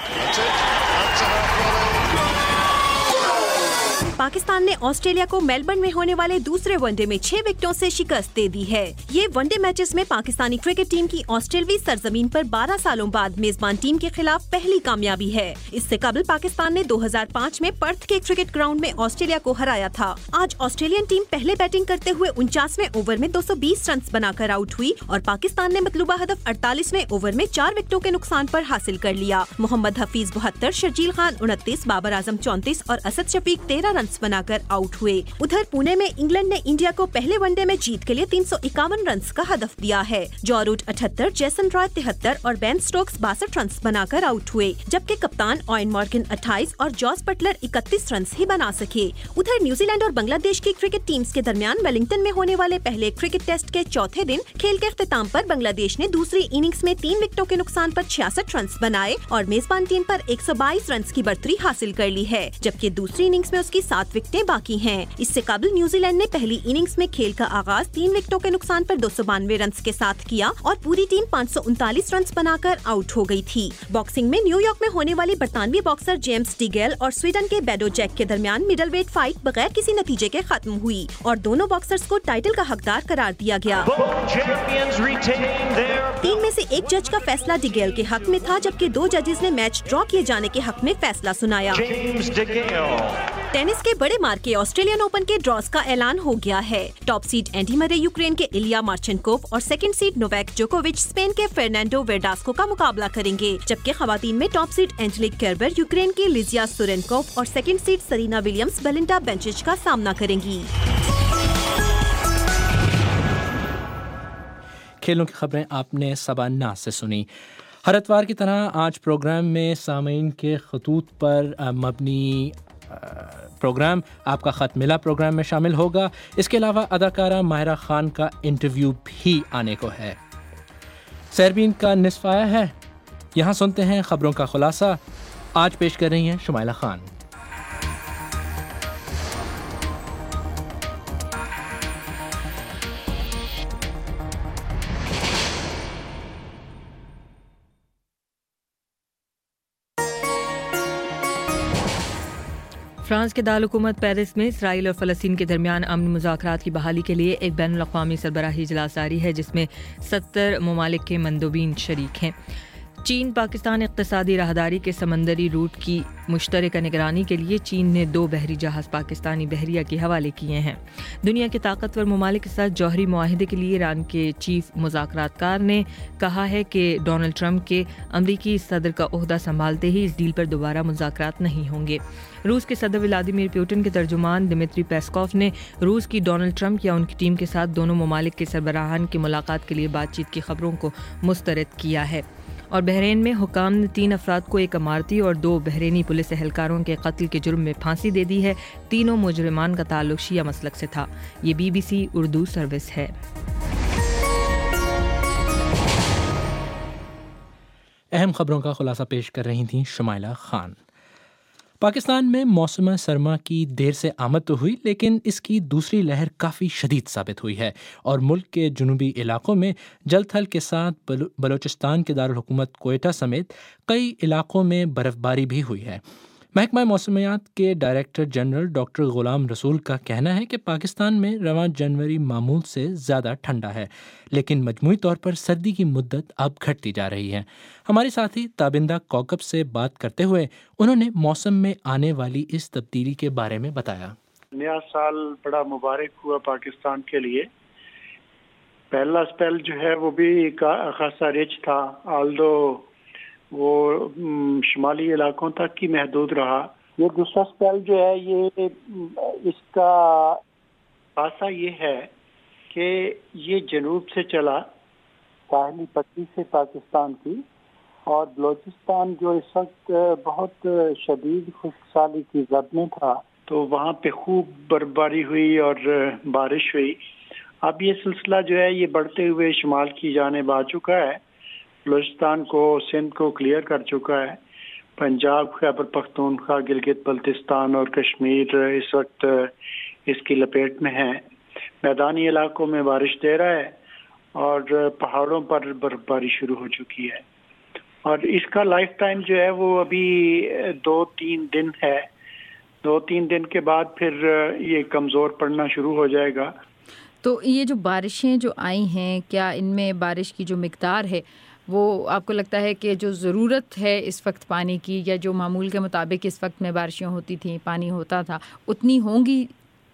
S23: پاکستان نے آسٹریلیا کو میلبرن میں ہونے والے دوسرے ون ڈے میں چھ وکٹوں سے شکست دے دی ہے. یہ ون ڈے میچز میں پاکستانی کرکٹ ٹیم کی آسٹریلوی سرزمین پر بارہ سالوں بعد میزبان ٹیم کے خلاف پہلی کامیابی ہے. اس سے قبل پاکستان نے دو ہزار پانچ میں پرتھ کے کرکٹ گراؤنڈ میں آسٹریلیا کو ہرایا تھا. آج آسٹریلین ٹیم پہلے بیٹنگ کرتے ہوئے انچاسویں اوور میں دو سو بیس رنز بنا کر آؤٹ ہوئی اور پاکستان نے مطلوبہ ہدف اڑتالیسویں اوور میں چار وکٹوں کے نقصان پر حاصل کر لیا. محمد حفیظ بہتر، شرجیل خان انتیس، بابر اعظم چونتیس اور اسد شفیق تیرہ رنز بنا کر آؤٹ ہوئے. ادھر پونے میں انگلینڈ نے انڈیا کو پہلے ون ڈے میں جیت کے لیے تین سو اکاون رنز کا ہدف دیا ہے. جو روٹ اٹھہتر، جیسن رائے تہتر اور بین سٹوکس باسٹھ رنز بنا کر آؤٹ ہوئے، جبکہ کپتان آئن مارگن اٹھائیس اور جاس بٹلر اکتیس رنز ہی بنا سکے. ادھر نیوزی لینڈ اور بنگلہ دیش کی کرکٹ ٹیمز کے درمیان ویلنگٹن میں ہونے والے پہلے کرکٹ ٹیسٹ کے چوتھے دن کھیل کے اختتام پر بنگلہ دیش نے دوسری اننگز میں تین وکٹوں کے نقصان پر چھیاسٹھ رنز بنائے اور میزبان ٹیم پر ایک سو بائیس رنز کی برتری حاصل کر لی ہے، جبکہ دوسری اننگز میں اس کی سات وکٹیں باقی ہیں. اس سے قبل نیوزی لینڈ نے پہلی اننگز میں کھیل کا آغاز تین وکٹوں کے نقصان پر دو سو بانوے رنز کے ساتھ کیا اور پوری ٹیم پانچ سو انتالیس رنز بنا کر آؤٹ ہو گئی تھی. باکسنگ میں نیو یارک میں ہونے والی برطانوی باکسر جیمز ڈیگیل اور سویڈن کے بیڈو جیک کے درمیان مڈل ویٹ فائٹ بغیر کسی نتیجے کے ختم ہوئی اور دونوں باکسرز کو ٹائٹل کا حقدار قرار دیا گیا. تین میں سے ایک جج کا فیصلہ ڈیگیل کے حق میں تھا، جبکہ دو ججز نے میچ ڈرا کیے جانے کے حق میں فیصلہ سنایا. ٹینس کے بڑے مارکے آسٹریلین اوپن کے ڈراز کا اعلان ہو گیا ہے. Top seed Andy Murray Ukraine کے ایلیا مارچنکوف اور سیکنڈ سیڈ نوویک جوکووچ اسپین کے فرنانڈو ویرڈاسکو کا مقابلہ کریں گے، جبکہ خواتین میں top seed Angelique Kerber Ukraine کی لیزیا سورینکوف اور second seed Serena Williams Belinda Bencic کا سامنا کریں گی.
S1: کھیلوں کی خبریں آپ نے صبا ناز سے سنی. ہر اتوار کی طرح آج پروگرام میں سامعین کے خطوط پر مبنی پروگرام آپ کا خط ملا پروگرام میں شامل ہوگا. اس کے علاوہ اداکارہ ماہرہ خان کا انٹرویو بھی آنے کو ہے. سیربین کا نصف آیا ہے، یہاں سنتے ہیں خبروں کا خلاصہ. آج پیش کر رہی ہیں شمائلہ خان.
S2: فرانس کے دارالحکومت پیرس میں اسرائیل اور فلسطین کے درمیان امن مذاکرات کی بحالی کے لیے ایک بین الاقوامی سربراہی اجلاس جاری ہے، جس میں ستر ممالک کے مندوبین شریک ہیں. چین پاکستان اقتصادی راہداری کے سمندری روٹ کی مشترکہ نگرانی کے لیے چین نے دو بحری جہاز پاکستانی بحریہ کے حوالے کیے ہیں۔ دنیا کے طاقتور ممالک کے ساتھ جوہری معاہدے کے لیے ایران کے چیف مذاکرات کار نے کہا ہے کہ ڈونلڈ ٹرمپ کے امریکی صدر کا عہدہ سنبھالتے ہی اس ڈیل پر دوبارہ مذاکرات نہیں ہوں گے۔ روس کے صدر ولادیمیر پوٹن کے ترجمان دمتری پیسکوف نے روس کی ڈونلڈ ٹرمپ یا ان کی ٹیم کے ساتھ دونوں ممالک کے سربراہان کی ملاقات کے لیے بات چیت کی خبروں کو مسترد کیا ہے۔ اور بحرین میں حکام نے تین افراد کو ایک اماراتی اور دو بحرینی پولیس اہلکاروں کے قتل کے جرم میں پھانسی دے دی ہے۔ تینوں مجرمان کا تعلق شیعہ مسلک سے تھا۔ یہ B B C Urdu service ہے۔
S1: اہم خبروں کا خلاصہ پیش کر رہی تھیں شمائلہ خان۔ پاکستان میں موسم سرما کی دیر سے آمد تو ہوئی، لیکن اس کی دوسری لہر کافی شدید ثابت ہوئی ہے اور ملک کے جنوبی علاقوں میں جل تھل کے ساتھ بلوچستان کے دارالحکومت کوئٹہ سمیت کئی علاقوں میں برف باری بھی ہوئی ہے۔ محکمہ موسمیات کے ڈائریکٹر جنرل ڈاکٹر غلام رسول کا کہنا ہے کہ پاکستان میں رواں جنوری معمول سے زیادہ ٹھنڈا ہے، لیکن مجموعی طور پر سردی کی مدت اب گھٹتی جا رہی ہے۔ ہمارے ساتھی تابندہ کوکب سے بات کرتے ہوئے انہوں نے موسم میں آنے والی اس تبدیلی کے بارے میں بتایا۔
S5: نیا سال بڑا مبارک ہوا پاکستان کے لیے۔ پہلا سپیل جو ہے وہ بھی خاصا رچ تھا، آلدو وہ شمالی علاقوں تک ہی محدود رہا۔ یہ دوسرا سپیل جو ہے یہ اس کا خاصا یہ ہے کہ یہ جنوب سے چلا، ساحلی پٹی سے پاکستان کی، اور بلوچستان جو اس وقت بہت شدید خشک سالی کی زد میں تھا تو وہاں پہ خوب برفباری ہوئی اور بارش ہوئی۔ اب یہ سلسلہ جو ہے یہ بڑھتے ہوئے شمال کی جانب آ چکا ہے، بلوچستان کو، سندھ کو کلیئر کر چکا ہے۔ پنجاب، خیبر پختونخوا، گلگت بلتستان اور کشمیر اس وقت اس کی لپیٹ میں ہے۔ میدانی علاقوں میں بارش دے رہا ہے اور پہاڑوں پر برف باری شروع ہو چکی ہے، اور اس کا لائف ٹائم جو ہے وہ ابھی دو تین دن ہے۔ دو تین دن کے بعد پھر یہ کمزور پڑنا شروع ہو جائے گا۔
S3: تو یہ جو بارشیں جو آئی ہیں، کیا ان میں بارش کی جو مقدار ہے وہ آپ کو لگتا ہے کہ جو ضرورت ہے اس وقت پانی کی، یا جو معمول کے مطابق اس وقت میں بارشیں ہوتی تھیں، پانی ہوتا تھا، اتنی ہوں گی؟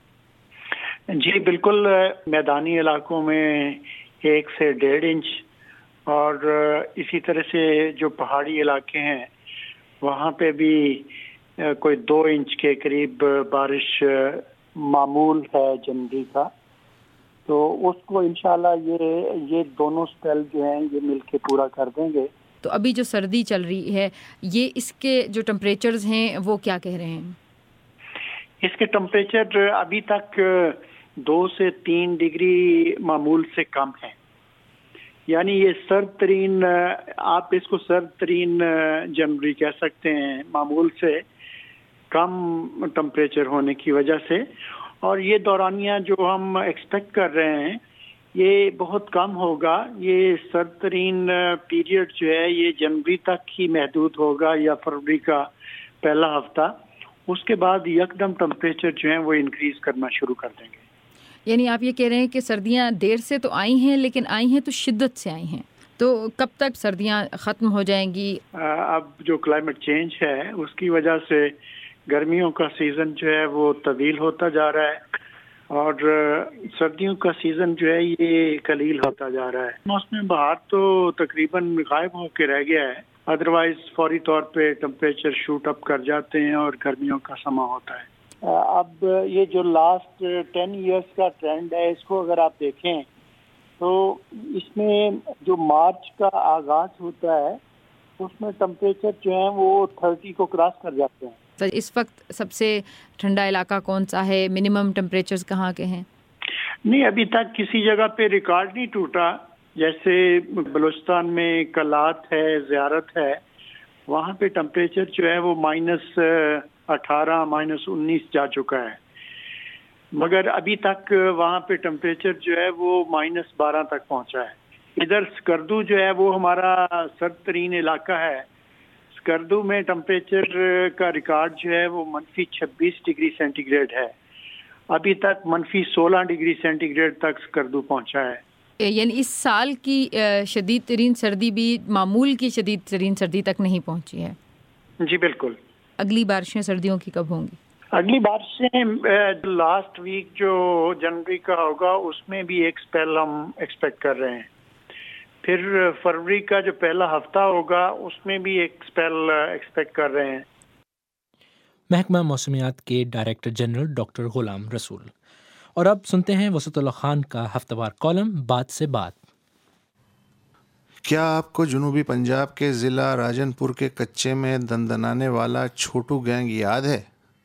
S5: جی بالکل، میدانی علاقوں میں ایک سے ڈیڑھ انچ، اور اسی طرح سے جو پہاڑی علاقے ہیں وہاں پہ بھی کوئی دو انچ کے قریب بارش معمول ہے جنوری کا۔ تو اس کو انشاءاللہ یہ یہ دونوں سپیل جو ہیں یہ مل کے پورا کر دیں گے۔
S3: تو ابھی جو سردی چل رہی ہے، یہ اس کے جو ٹمپریچرز ہیں وہ کیا کہہ رہے ہیں؟
S5: اس کے ٹمپریچر ابھی تک دو سے تین ڈگری معمول سے کم ہے، یعنی یہ سرد ترین، آپ اس کو سرد ترین جنوری کہہ سکتے ہیں معمول سے کم ٹمپریچر ہونے کی وجہ سے۔ اور یہ دورانیہ جو ہم ایکسپیکٹ کر رہے ہیں یہ بہت کم ہوگا۔ یہ سرد ترین پیریڈ جو ہے یہ جنوری تک ہی محدود ہوگا یا فروری کا پہلا ہفتہ، اس کے بعد یکدم ٹمپریچر جو ہیں وہ انکریز کرنا شروع کر دیں گے۔
S3: یعنی آپ یہ کہہ رہے ہیں کہ سردیاں دیر سے تو آئی ہیں، لیکن آئی ہیں تو شدت سے آئی ہیں، تو کب تک سردیاں ختم ہو جائیں گی؟
S5: اب جو کلائمیٹ چینج ہے اس کی وجہ سے گرمیوں کا سیزن جو ہے وہ طویل ہوتا جا رہا ہے، اور سردیوں کا سیزن جو ہے یہ قلیل ہوتا جا رہا ہے۔ موسم بہار تو تقریباً غائب ہو کے رہ گیا ہے، ادروائز فوری طور پہ ٹمپریچر شوٹ اپ کر جاتے ہیں اور گرمیوں کا سما ہوتا ہے۔ اب یہ جو لاسٹ ٹین ایئرس کا ٹرینڈ ہے اس کو اگر آپ دیکھیں تو اس میں جو مارچ کا آغاز ہوتا ہے اس میں ٹمپریچر جو ہیں وہ تھرٹی کو کراس کر جاتے ہیں۔
S3: اس وقت سب سے ٹھنڈا علاقہ کون سا ہے؟ منیمم ٹمپریچرز کہاں کے ہیں؟
S5: نہیں، ابھی تک کسی جگہ پہ ریکارڈ نہیں ٹوٹا، جیسے بلوچستان میں کلات ہے، زیارت ہے، وہاں پہ ٹمپریچر جو ہے وہ مائنس اٹھارہ مائنس انیس جا چکا ہے، مگر ابھی تک وہاں پہ ٹمپریچر جو ہے وہ مائنس بارہ تک پہنچا ہے۔ ادھر سکردو جو ہے وہ ہمارا سرد ترین علاقہ ہے، سکردو میں ٹمپریچر کا ریکارڈ جو ہے وہ منفی چھبیس ڈگری سینٹی گریڈ ہے، ابھی تک منفی سولہ ڈگری سینٹی گریڈ تک سکردو پہنچا ہے۔
S3: یعنی اس سال کی شدید ترین سردی بھی معمول کی شدید ترین سردی تک نہیں پہنچی ہے.
S5: جی بالکل.
S3: اگلی بارشیں سردیوں کی کب ہوں گی؟
S5: اگلی بارشیں لاسٹ ویک جو جنوری کا ہوگا اس میں بھی ایک سپیل ہم ایکسپیکٹ کر رہے ہیں. پھر فروری کا جو پہلا ہفتہ ہوگا اس میں بھی ایک سپیل ایکسپیکٹ کر رہے ہیں.
S1: محکمہ موسمیات کے ڈائریکٹر جنرل ڈاکٹر غلام رسول. اور اب سنتے ہیں وسط اللہ خان کا ہفتہ وار کالم بات سے بات.
S6: کیا آپ کو جنوبی پنجاب کے ضلع راجن پور کے کچے میں دندنانے والا چھوٹو گینگ یاد ہے؟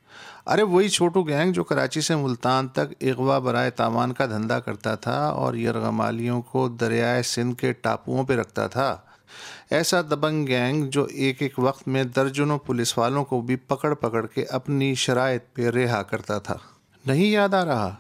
S6: ارے وہی چھوٹو گینگ جو کراچی سے ملتان تک اغوا برائے تاوان کا دھندا کرتا تھا اور یرغمالیوں کو دریائے سندھ کے ٹاپوؤں پہ رکھتا تھا. ایسا دبنگ گینگ جو ایک ایک وقت میں درجنوں پولیس والوں کو بھی پکڑ پکڑ کے اپنی شرائط پہ رہا کرتا تھا. نہیں یاد آ رہا؟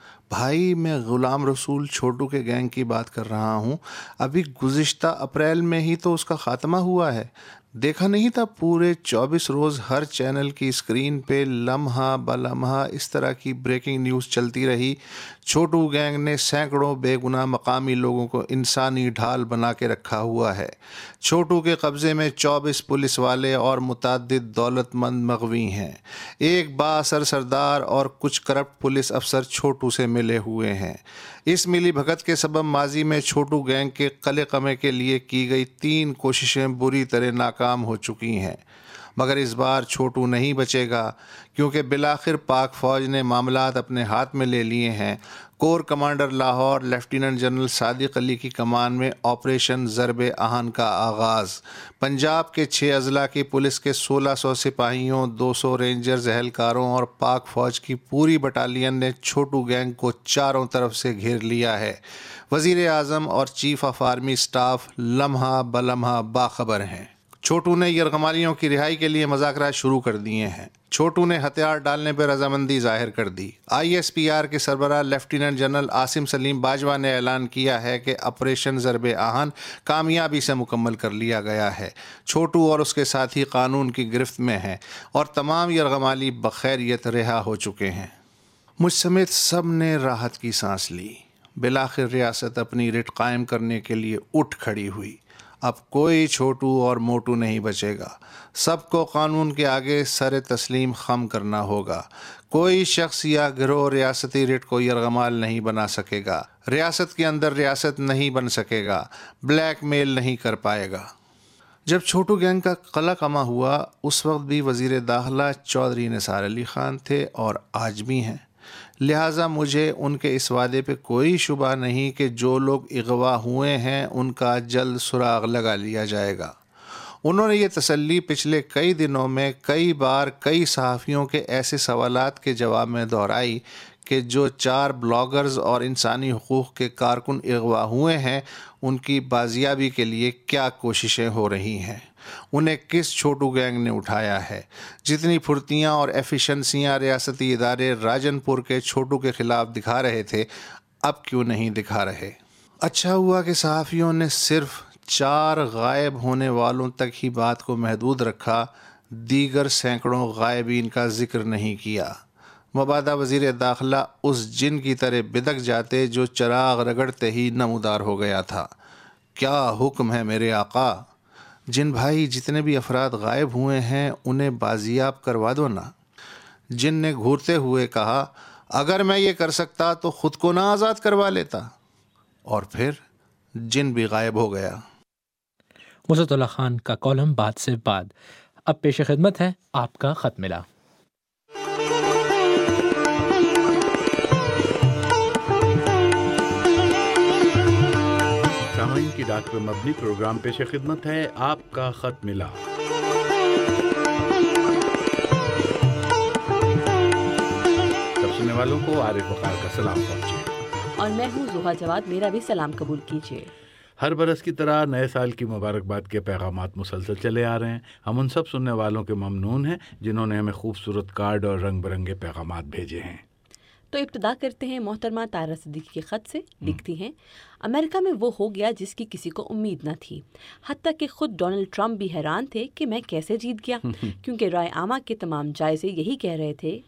S6: بھائی میں غلام رسول چھوٹو کے گینگ کی بات کر رہا ہوں. ابھی گزشتہ اپریل میں ہی تو اس کا خاتمہ ہوا ہے. دیکھا نہیں تھا پورے چوبیس روز ہر چینل کی اسکرین پہ لمحہ بلمحہ اس طرح کی بریکنگ نیوز چلتی رہی. چھوٹو گینگ نے سینکڑوں بے گناہ مقامی لوگوں کو انسانی ڈھال بنا کے رکھا ہوا ہے. چھوٹو کے قبضے میں چوبیس پولیس والے اور متعدد دولت مند مغوی ہیں. ایک با اثر سردار اور کچھ کرپٹ پولیس افسر چھوٹو سے ملے ہوئے ہیں. اس ملی بھگت کے سبب ماضی میں چھوٹو گینگ کے قلع قمع کے لیے کی گئی تین کوششیں بری طرح ناکام ہو چکی ہیں. مگر اس بار چھوٹو نہیں بچے گا کیونکہ بالآخر پاک فوج نے معاملات اپنے ہاتھ میں لے لیے ہیں. Corps commander Lahore lieutenant general Sadiq Ali کی کمان میں آپریشن ضرب آہن کا آغاز. پنجاب کے چھ اضلاع کی پولیس کے سولہ سو سپاہیوں، دو سو رینجرز اہلکاروں اور پاک فوج کی پوری بٹالین نے چھوٹو گینگ کو چاروں طرف سے گھیر لیا ہے. وزیر اعظم اور چیف آف آرمی سٹاف لمحہ بلمحہ باخبر ہیں. چھوٹو نے یرغمالیوں کی رہائی کے لیے مذاکرات شروع کر دیے ہیں. چھوٹو نے ہتھیار ڈالنے پر رضامندی ظاہر کر دی. آئی ایس پی آر کے سربراہ لیفٹیننٹ جنرل عاصم سلیم باجوہ نے اعلان کیا ہے کہ آپریشن ضرب آہن کامیابی سے مکمل کر لیا گیا ہے. چھوٹو اور اس کے ساتھی قانون کی گرفت میں ہیں اور تمام یرغمالی بخیریت رہا ہو چکے ہیں. مجھ سمیت سب نے راحت کی سانس لی. بالآخر ریاست اپنی رٹ قائم کرنے کے لیے اٹھ کھڑی ہوئی. اب کوئی چھوٹو اور موٹو نہیں بچے گا. سب کو قانون کے آگے سر تسلیم خم کرنا ہوگا. کوئی شخص یا گروہ ریاستی رٹ کو یرغمال نہیں بنا سکے گا. ریاست کے اندر ریاست نہیں بن سکے گا. بلیک میل نہیں کر پائے گا. جب چھوٹو گینگ کا قلع قمع ہوا اس وقت بھی وزیر داخلہ چودھری نثار علی خان تھے اور آج بھی ہیں. لہٰذا مجھے ان کے اس وعدے پہ کوئی شبہ نہیں کہ جو لوگ اغوا ہوئے ہیں ان کا جلد سراغ لگا لیا جائے گا. انہوں نے یہ تسلی پچھلے کئی دنوں میں کئی بار کئی صحافیوں کے ایسے سوالات کے جواب میں دہرائی کہ جو چار بلاگرز اور انسانی حقوق کے کارکن اغوا ہوئے ہیں ان کی بازیابی کے لیے کیا کوششیں ہو رہی ہیں، انہیں کس چھوٹو گینگ نے اٹھایا ہے. جتنی پھرتیاں اور ایفیشنسیاں ریاستی ادارے راجن پور کے چھوٹو کے خلاف دکھا رہے تھے اب کیوں نہیں دکھا رہے. اچھا ہوا کہ صحافیوں نے صرف چار غائب ہونے والوں تک ہی بات کو محدود رکھا، دیگر سینکڑوں غائبین کا ذکر نہیں کیا. مبادہ وزیر داخلہ اس جن کی طرح بدک جاتے جو چراغ رگڑتے ہی نمودار ہو گیا تھا. کیا حکم ہے میرے آقا. جن بھائی جتنے بھی افراد غائب ہوئے ہیں انہیں بازیاب کروا دو نا. جن نے گھورتے ہوئے کہا اگر میں یہ کر سکتا تو خود کو نہ آزاد کروا لیتا، اور پھر جن بھی غائب ہو گیا.
S1: وسط اللہ خان کا کالم بات سے بعد. اب پیش خدمت ہے آپ کا خط ملا.
S8: سامعین کی ڈاک پر مبنی پروگرام پیش خدمت ہے آپ کا خط ملا. سب سننے والوں کو عارف وقار کا سلام پہنچے
S9: اور میں ہوں زوہا جواد، میرا بھی سلام قبول کیجیے.
S8: ہر برس کی طرح نئے سال کی مبارکباد کے پیغامات مسلسل چلے آ رہے ہیں. ہم ان سب سننے والوں کے ممنون ہیں جنہوں نے ہمیں خوبصورت کارڈ اور رنگ برنگے پیغامات بھیجے ہیں.
S9: تو ابتدا کرتے ہیں محترمہ طاہرہ صدیقی کے خط سے. لکھتی ہیں امریکہ میں وہ ہو گیا جس کی کسی کو امید نہ تھی، حتیٰ کہ خود ڈونلڈ ٹرمپ بھی حیران تھے کہ میں کیسے جیت گیا، کیونکہ رائے عامہ کے تمام جائزے یہی کہہ رہے تھے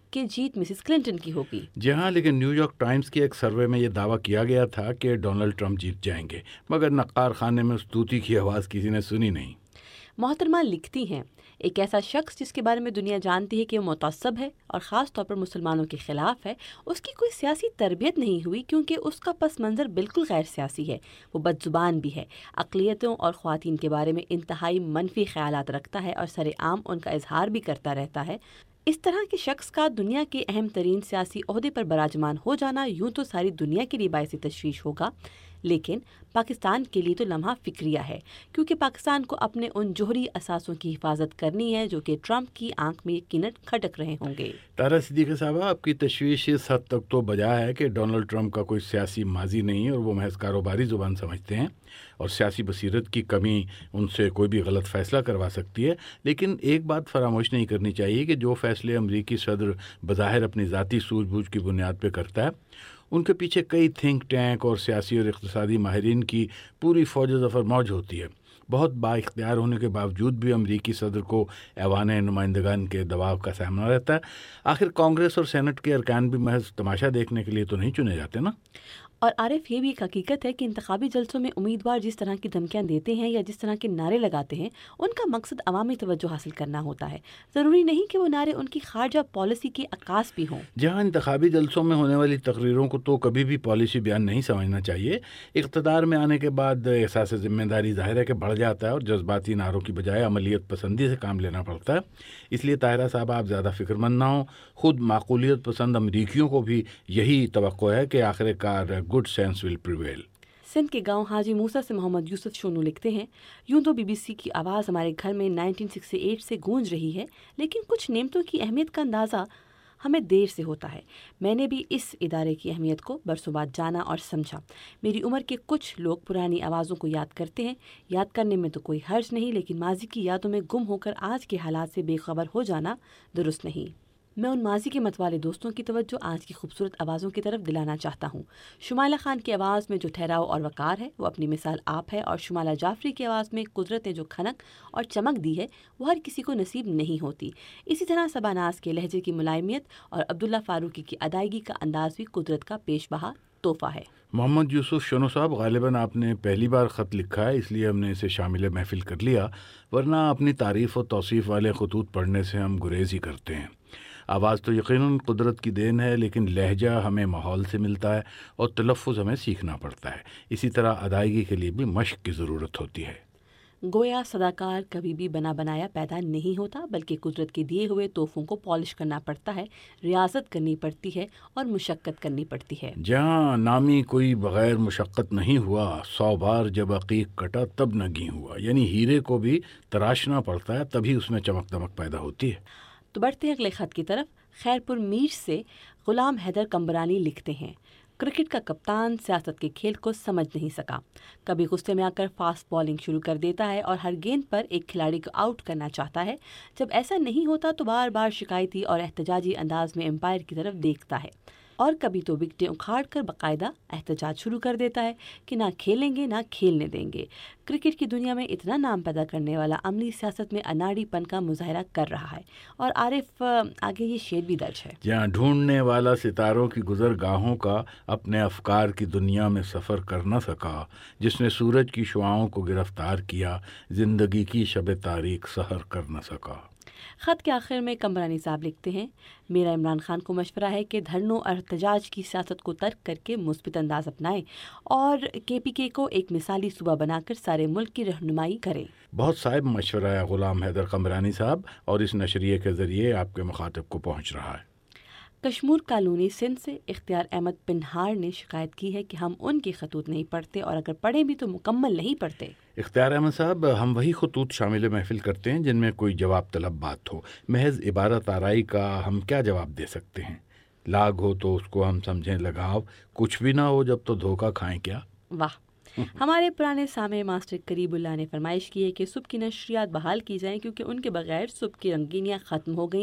S9: کہ جیت مسز کلنٹن کی ہوگی۔
S8: جی ہاں، لیکن نیو یارک ٹائمز کے ایک سروے میں یہ دعویٰ کیا گیا تھا کہ ڈونلڈ ٹرمپ جیت جائیں گے، مگر نقار خانے میں اس طوطی کی آواز کسی نے سنی نہیں۔
S9: محترمہ لکھتی ہیں، ایک ایسا شخص جس کے بارے میں دنیا جانتی ہے کہ وہ متعصب ہے اور خاص طور پر مسلمانوں کے خلاف ہے، اس کی کوئی سیاسی تربیت نہیں ہوئی کیونکہ اس کا پس منظر بالکل غیر سیاسی ہے۔ وہ بد زبان بھی ہے، اقلیتوں اور خواتین کے بارے میں انتہائی منفی خیالات رکھتا ہے اور سر عام ان کا اظہار بھی کرتا رہتا ہے۔ اس طرح کے شخص کا دنیا کے اہم ترین سیاسی عہدے پر براجمان ہو جانا یوں تو ساری دنیا کے لیے باعث تشویش ہوگا، لیکن پاکستان کے لیے تو لمحہ فکریہ ہے، کیونکہ پاکستان کو اپنے ان جوہری اثاثوں کی حفاظت کرنی ہے جو کہ ٹرمپ کی آنکھ میں یقیناً کھٹک رہے ہوں گے۔
S8: طاہرہ صدیقی صاحبہ، آپ کی تشویش اس حد تک تو بجا ہے کہ ڈونلڈ ٹرمپ کا کوئی سیاسی ماضی نہیں اور وہ محض کاروباری زبان سمجھتے ہیں اور سیاسی بصیرت کی کمی ان سے کوئی بھی غلط فیصلہ کروا سکتی ہے، لیکن ایک بات فراموش نہیں کرنی چاہیے کہ جو فیصلے امریکی صدر بظاہر اپنی ذاتی سوجھ بوجھ کی بنیاد پہ کرتا ہے، ان کے پیچھے کئی تھنک ٹینک اور سیاسی اور اقتصادی ماہرین کی پوری فوج ظفر موج ہوتی ہے۔ بہت با اختیار ہونے کے باوجود بھی امریکی صدر کو ایوان نمائندگان کے دباؤ کا سامنا رہتا ہے۔ آخر کانگریس اور سینٹ کے ارکان بھی محض تماشا دیکھنے کے لیے تو نہیں چنے جاتے نا۔
S9: اور عارف، یہ بھی ایک حقیقت ہے کہ انتخابی جلسوں میں امیدوار جس طرح کی دھمکیاں دیتے ہیں یا جس طرح کے نعرے لگاتے ہیں، ان کا مقصد عوامی توجہ حاصل کرنا ہوتا ہے۔ ضروری نہیں کہ وہ نعرے ان کی خارجہ پالیسی کے عکاس بھی ہوں۔
S8: جہاں انتخابی جلسوں میں ہونے والی تقریروں کو تو کبھی بھی پالیسی بیان نہیں سمجھنا چاہیے۔ اقتدار میں آنے کے بعد احساس ذمہ داری ظاہر ہے کہ بڑھ جاتا ہے اور جذباتی نعروں کی بجائے عملیت پسندی سے کام لینا پڑتا ہے۔ اس لیے طاہرہ صاحب، آپ زیادہ فکر مند نہ ہوں۔ خود معقولیت پسند امریکیوں کو بھی یہی توقع ہے کہ آخر کار good sense will prevail.
S9: Sindh کے گاؤں حاجی موسیٰ سے محمد یوسف شونو لکھتے ہیں، یوں تو بی بی سی کی آواز ہمارے گھر میں نائنٹین سکسٹی ایٹ سے گونج رہی ہے، لیکن کچھ نعمتوں کی اہمیت کا اندازہ ہمیں دیر سے ہوتا ہے۔ میں نے بھی اس ادارے کی اہمیت کو برسوں بعد جانا اور سمجھا۔ میری عمر کے کچھ لوگ پرانی آوازوں کو یاد کرتے ہیں، یاد کرنے میں تو کوئی حرج نہیں، لیکن ماضی کی یادوں میں گم ہو کر آج کے حالات سے بے خبر ہو جانا درست نہیں۔ میں ان ماضی کے متوالے دوستوں کی توجہ آج کی خوبصورت آوازوں کی طرف دلانا چاہتا ہوں۔ شمائلہ خان کی آواز میں جو ٹھہراؤ اور وقار ہے وہ اپنی مثال آپ ہے، اور شمائلہ جعفری کی آواز میں قدرت نے جو کھنک اور چمک دی ہے وہ ہر کسی کو نصیب نہیں ہوتی۔ اسی طرح سباناز کے لہجے کی ملائمیت اور عبداللہ فاروقی کی ادائیگی کا انداز بھی قدرت کا پیش بہا تحفہ ہے۔
S8: محمد یوسف شونو صاحب، غالباً آپ نے پہلی بار خط لکھا ہے، اس لیے ہم نے اسے شامل محفل کر لیا، ورنہ اپنی تعریف و توصیف والے خطوط پڑھنے سے ہم گریز ہی کرتے ہیں۔ آواز تو یقیناً قدرت کی دین ہے، لیکن لہجہ ہمیں ماحول سے ملتا ہے اور تلفظ ہمیں سیکھنا پڑتا ہے۔ اسی طرح ادائیگی کے لیے بھی مشق کی ضرورت ہوتی ہے۔
S9: گویا صداکار کبھی بھی بنا بنایا پیدا نہیں ہوتا، بلکہ قدرت کے دیے ہوئے تحفوں کو پالش کرنا پڑتا ہے، ریاضت کرنی پڑتی ہے اور مشقت کرنی پڑتی ہے۔
S8: جہاں نامی کوئی بغیر مشقت نہیں ہوا، سو بار جب عقیق کٹا تب نگیں ہوا، یعنی ہیرے کو بھی تراشنا پڑتا ہے تبھی اس میں چمک دمک پیدا ہوتی ہے۔
S9: تو بڑھتے ہیں اگلے خط کی طرف۔ خیرپور میر سے غلام حیدر کمبرانی لکھتے ہیں، کرکٹ کا کپتان سیاست کے کھیل کو سمجھ نہیں سکا، کبھی غصے میں آ کر فاسٹ بالنگ شروع کر دیتا ہے اور ہر گیند پر ایک کھلاڑی کو آؤٹ کرنا چاہتا ہے۔ جب ایسا نہیں ہوتا تو بار بار شکایتی اور احتجاجی انداز میں امپائر کی طرف دیکھتا ہے، اور کبھی تو وکٹیں اکھاڑ کر باقاعدہ احتجاج شروع کر دیتا ہے کہ نہ کھیلیں گے نہ کھیلنے دیں گے۔ کرکٹ کی دنیا میں اتنا نام پیدا کرنے والا عملی سیاست میں اناڑی پن کا مظاہرہ کر رہا ہے۔ اور عارف، آگے یہ شعر بھی درج ہے،
S8: جہاں ڈھونڈنے والا ستاروں کی گزرگاہوں کا اپنے افکار کی دنیا میں سفر کر نہ سکا، جس نے سورج کی شعاؤں کو گرفتار کیا، زندگی کی شب تاریک سحر کر نہ سکا۔
S9: خط کے آخر میں کمبرانی صاحب لکھتے ہیں، میرا عمران خان کو مشورہ ہے کہ دھرنوں اور احتجاج کی سیاست کو ترک کر کے مثبت انداز اپنائیں اور کے پی کے کو ایک مثالی صوبہ بنا کر سارے ملک کی رہنمائی کریں۔
S8: بہت صاحب مشورہ ہے غلام حیدر کمبرانی صاحب، اور اس نشریے کے ذریعے آپ کے مخاطب کو پہنچ رہا ہے۔
S9: کشمور کالونی سندھ سے اختیار احمد پنہار نے شکایت کی ہے کہ ہم ان کے خطوط نہیں پڑھتے، اور اگر پڑھیں بھی تو مکمل نہیں پڑھتے۔
S8: اختیار احمد صاحب، ہم وہی خطوط شامل محفل کرتے ہیں جن میں کوئی جواب طلب بات ہو، محض عبارت آرائی کا ہم کیا جواب دے سکتے ہیں؟ لاگ ہو تو اس کو ہم سمجھیں لگاؤ، کچھ بھی نہ ہو جب تو دھوکہ کھائیں کیا۔
S9: واہ! ہمارے پرانے سامع ماسٹر قریب اللہ نے فرمائش کی ہے کہ صبح کی نشریات بحال کی جائیں، کیونکہ ان کے بغیر صبح کی رنگینیاں ختم ہو گئی ہیں۔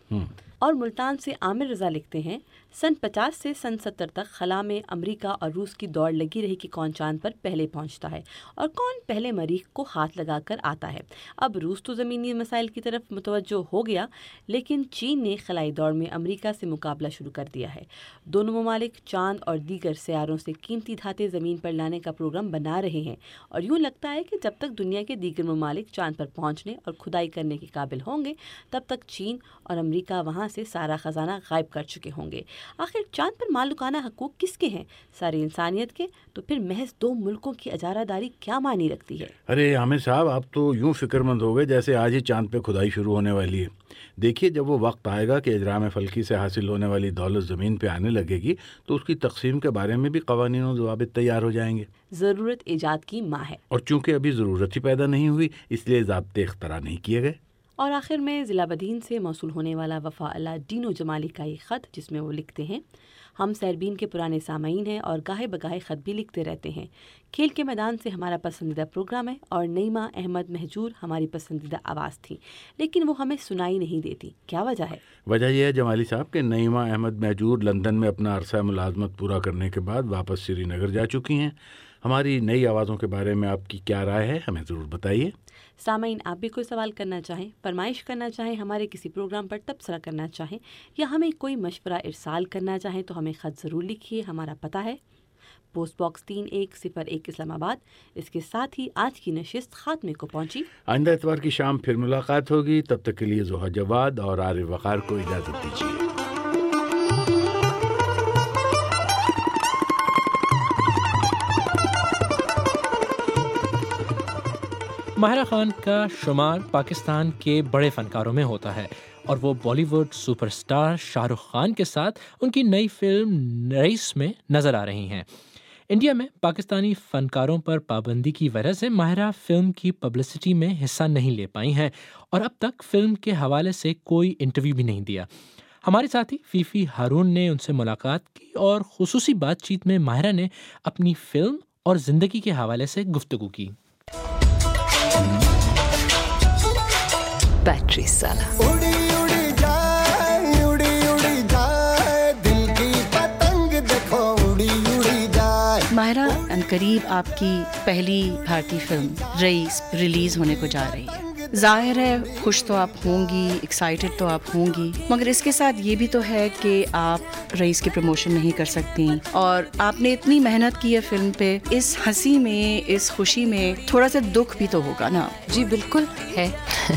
S9: اور ملتان سے عامر رضا لکھتے ہیں سن پچاس سے سن ستر تک خلا میں امریکہ اور روس کی دوڑ لگی رہی کہ کون چاند پر پہلے پہنچتا ہے اور کون پہلے مریخ کو ہاتھ لگا کر آتا ہے. اب روس تو زمینی مسائل کی طرف متوجہ ہو گیا، لیکن چین نے خلائی دوڑ میں امریکہ سے مقابلہ شروع کر دیا ہے. دونوں ممالک چاند اور دیگر سیاروں سے قیمتی دھاتیں زمین پر لانے کا پروگرام بنا رہے ہیں، اور یوں لگتا ہے کہ جب تک دنیا کے دیگر ممالک چاند پر پہنچنے اور کھدائی کرنے کے قابل ہوں گے تب تک چین اور امریکہ وہاں سے سارا خزانہ غائب کر چکے ہوں گے. آخر چاند پر مالکانہ حقوق کس کے ہیں؟ ساری انسانیت کے؟ تو پھر محض دو ملکوں کی اجارہ داری کیا معنی رکھتی ہے؟
S8: ارے عامر صاحب، آپ تو یوں فکر مند ہو گئے جیسے آج ہی چاند پہ کھدائی شروع ہونے والی ہے. دیکھیے، جب وہ وقت آئے گا کہ اجرام فلکی سے حاصل ہونے والی دولت زمین پہ آنے لگے گی تو اس کی تقسیم کے بارے میں بھی قوانین و ضوابط تیار ہو جائیں گے.
S9: ضرورت ایجاد کی ماں ہے،
S8: اور چونکہ ابھی ضرورت ہی پیدا نہیں ہوئی اس لیے ضابطے اختراع نہیں کیے گئے.
S9: اور آخر میں ضلع بدین سے موصول ہونے والا وفا اللہ ڈینو جمالی کا یہ خط، جس میں وہ لکھتے ہیں ہم سیربین کے پرانے سامعین ہیں اور گاہے بگاہے خط بھی لکھتے رہتے ہیں. کھیل کے میدان سے ہمارا پسندیدہ پروگرام ہے اور نعیمہ احمد مہجور ہماری پسندیدہ آواز تھی، لیکن وہ ہمیں سنائی نہیں دیتی. کیا وجہ ہے؟
S8: وجہ یہ ہے جمالی صاحب کہ نعیمہ احمد مہجور لندن میں اپنا عرصہ ملازمت پورا کرنے کے بعد واپس سری نگر جا چکی ہیں. ہماری نئی آوازوں کے بارے میں آپ کی کیا رائے ہے، ہمیں ضرور بتائیے.
S9: سامعین، آپ بھی کوئی سوال کرنا چاہیں، فرمائش کرنا چاہیں، ہمارے کسی پروگرام پر تبصرہ کرنا چاہیں یا ہمیں کوئی مشورہ ارسال کرنا چاہیں تو ہمیں خط ضرور لکھیے. ہمارا پتہ ہے پوسٹ باکس تین ایک صفر ایک اسلام آباد. اس کے ساتھ ہی آج کی نشست خاتمے کو پہنچی.
S8: آئندہ اتوار کی شام پھر ملاقات ہوگی. تب تک کے لیے زوہا جواد اور عارف وقار کو اجازت دیجیے.
S1: ماہرہ خان کا شمار پاکستان کے بڑے فنکاروں میں ہوتا ہے اور وہ Bollywood super star Shah Rukh Khan کے ساتھ ان کی نئی فلم رئیس میں نظر آ رہی ہیں. انڈیا میں پاکستانی فنکاروں پر پابندی کی وجہ سے ماہرہ فلم کی پبلسٹی میں حصہ نہیں لے پائی ہیں اور اب تک فلم کے حوالے سے کوئی انٹرویو بھی نہیں دیا. ہمارے ساتھی فیفی ہارون نے ان سے ملاقات کی اور خصوصی بات چیت میں ماہرہ نے اپنی فلم اور زندگی کے حوالے سے گفتگو کی.
S4: بیٹری سالہ
S16: اڑی اڑی جائے اڑی اڑی جائے دل کی پتنگ دیکھو اڑی اڑی جائے.
S7: ماہرہ عنقریب آپ کی پہلی بھارتی فلم رئیس ریلیز ہونے کو جا رہی ہے. ظاہر ہے خوش تو آپ ہوں گی، ایکسائٹڈ تو آپ ہوں گی، مگر اس کے ساتھ یہ بھی تو ہے کہ آپ رئیس کی پروموشن نہیں کر سکتی اور آپ نے اتنی محنت کی ہے فلم پہ. اس ہنسی میں، اس خوشی میں تھوڑا سا دکھ بھی تو ہوگا نا؟
S4: جی بالکل ہے.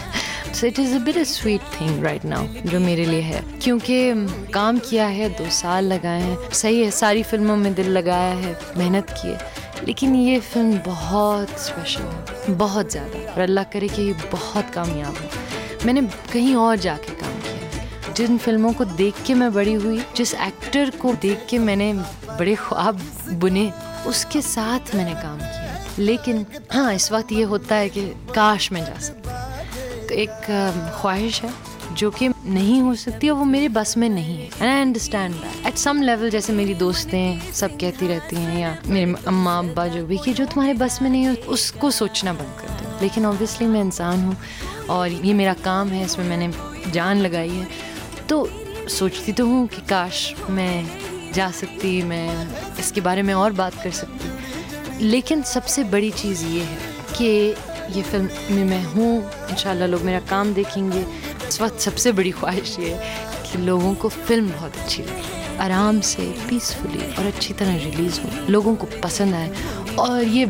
S4: So it is a bit a sweet thing right now جو میرے لیے ہے، کیونکہ کام کیا ہے، دو سال لگائے ہیں. صحیح ہے، ساری فلموں میں دل لگایا ہے، محنت کی ہے، لیکن یہ فلم بہت اسپیشل ہے، بہت زیادہ، اور اللہ کرے کہ یہ بہت کامیاب ہو. میں نے کہیں اور جا کے کام کیا، جن فلموں کو دیکھ کے میں بڑی ہوئی، جس ایکٹر کو دیکھ کے میں نے بڑے خواب بنے، اس کے ساتھ میں نے کام کیا. لیکن ہاں اس وقت یہ ہوتا ہے کہ کاش میں جا سکتی. تو ایک خواہش ہے جو کہ نہیں ہو سکتی اور وہ میرے بس میں نہیں ہے. And I understand that at some level. جیسے میری دوستیں سب کہتی رہتی ہیں یا میرے اماں ابا جو بھی کہ جو تمہارے بس میں نہیں ہو اس کو سوچنا بند کر دو. لیکن اوبویسلی میں انسان ہوں اور یہ میرا کام ہے، اس میں میں نے جان لگائی ہے، تو سوچتی تو ہوں کہ کاش میں جا سکتی، میں اس کے بارے میں اور بات کر سکتی. لیکن سب سے بڑی چیز یہ ہے کہ یہ فلم میں میں ہوں، انشاءاللہ لوگ میرا کام دیکھیں گے. اس وقت سب سے بڑی خواہش یہ ہے کہ لوگوں کو فلم بہت اچھی لگے، آرام سے پیسفلی اور اچھی طرح ریلیز ہو، لوگوں کو پسند آئے، اور یہ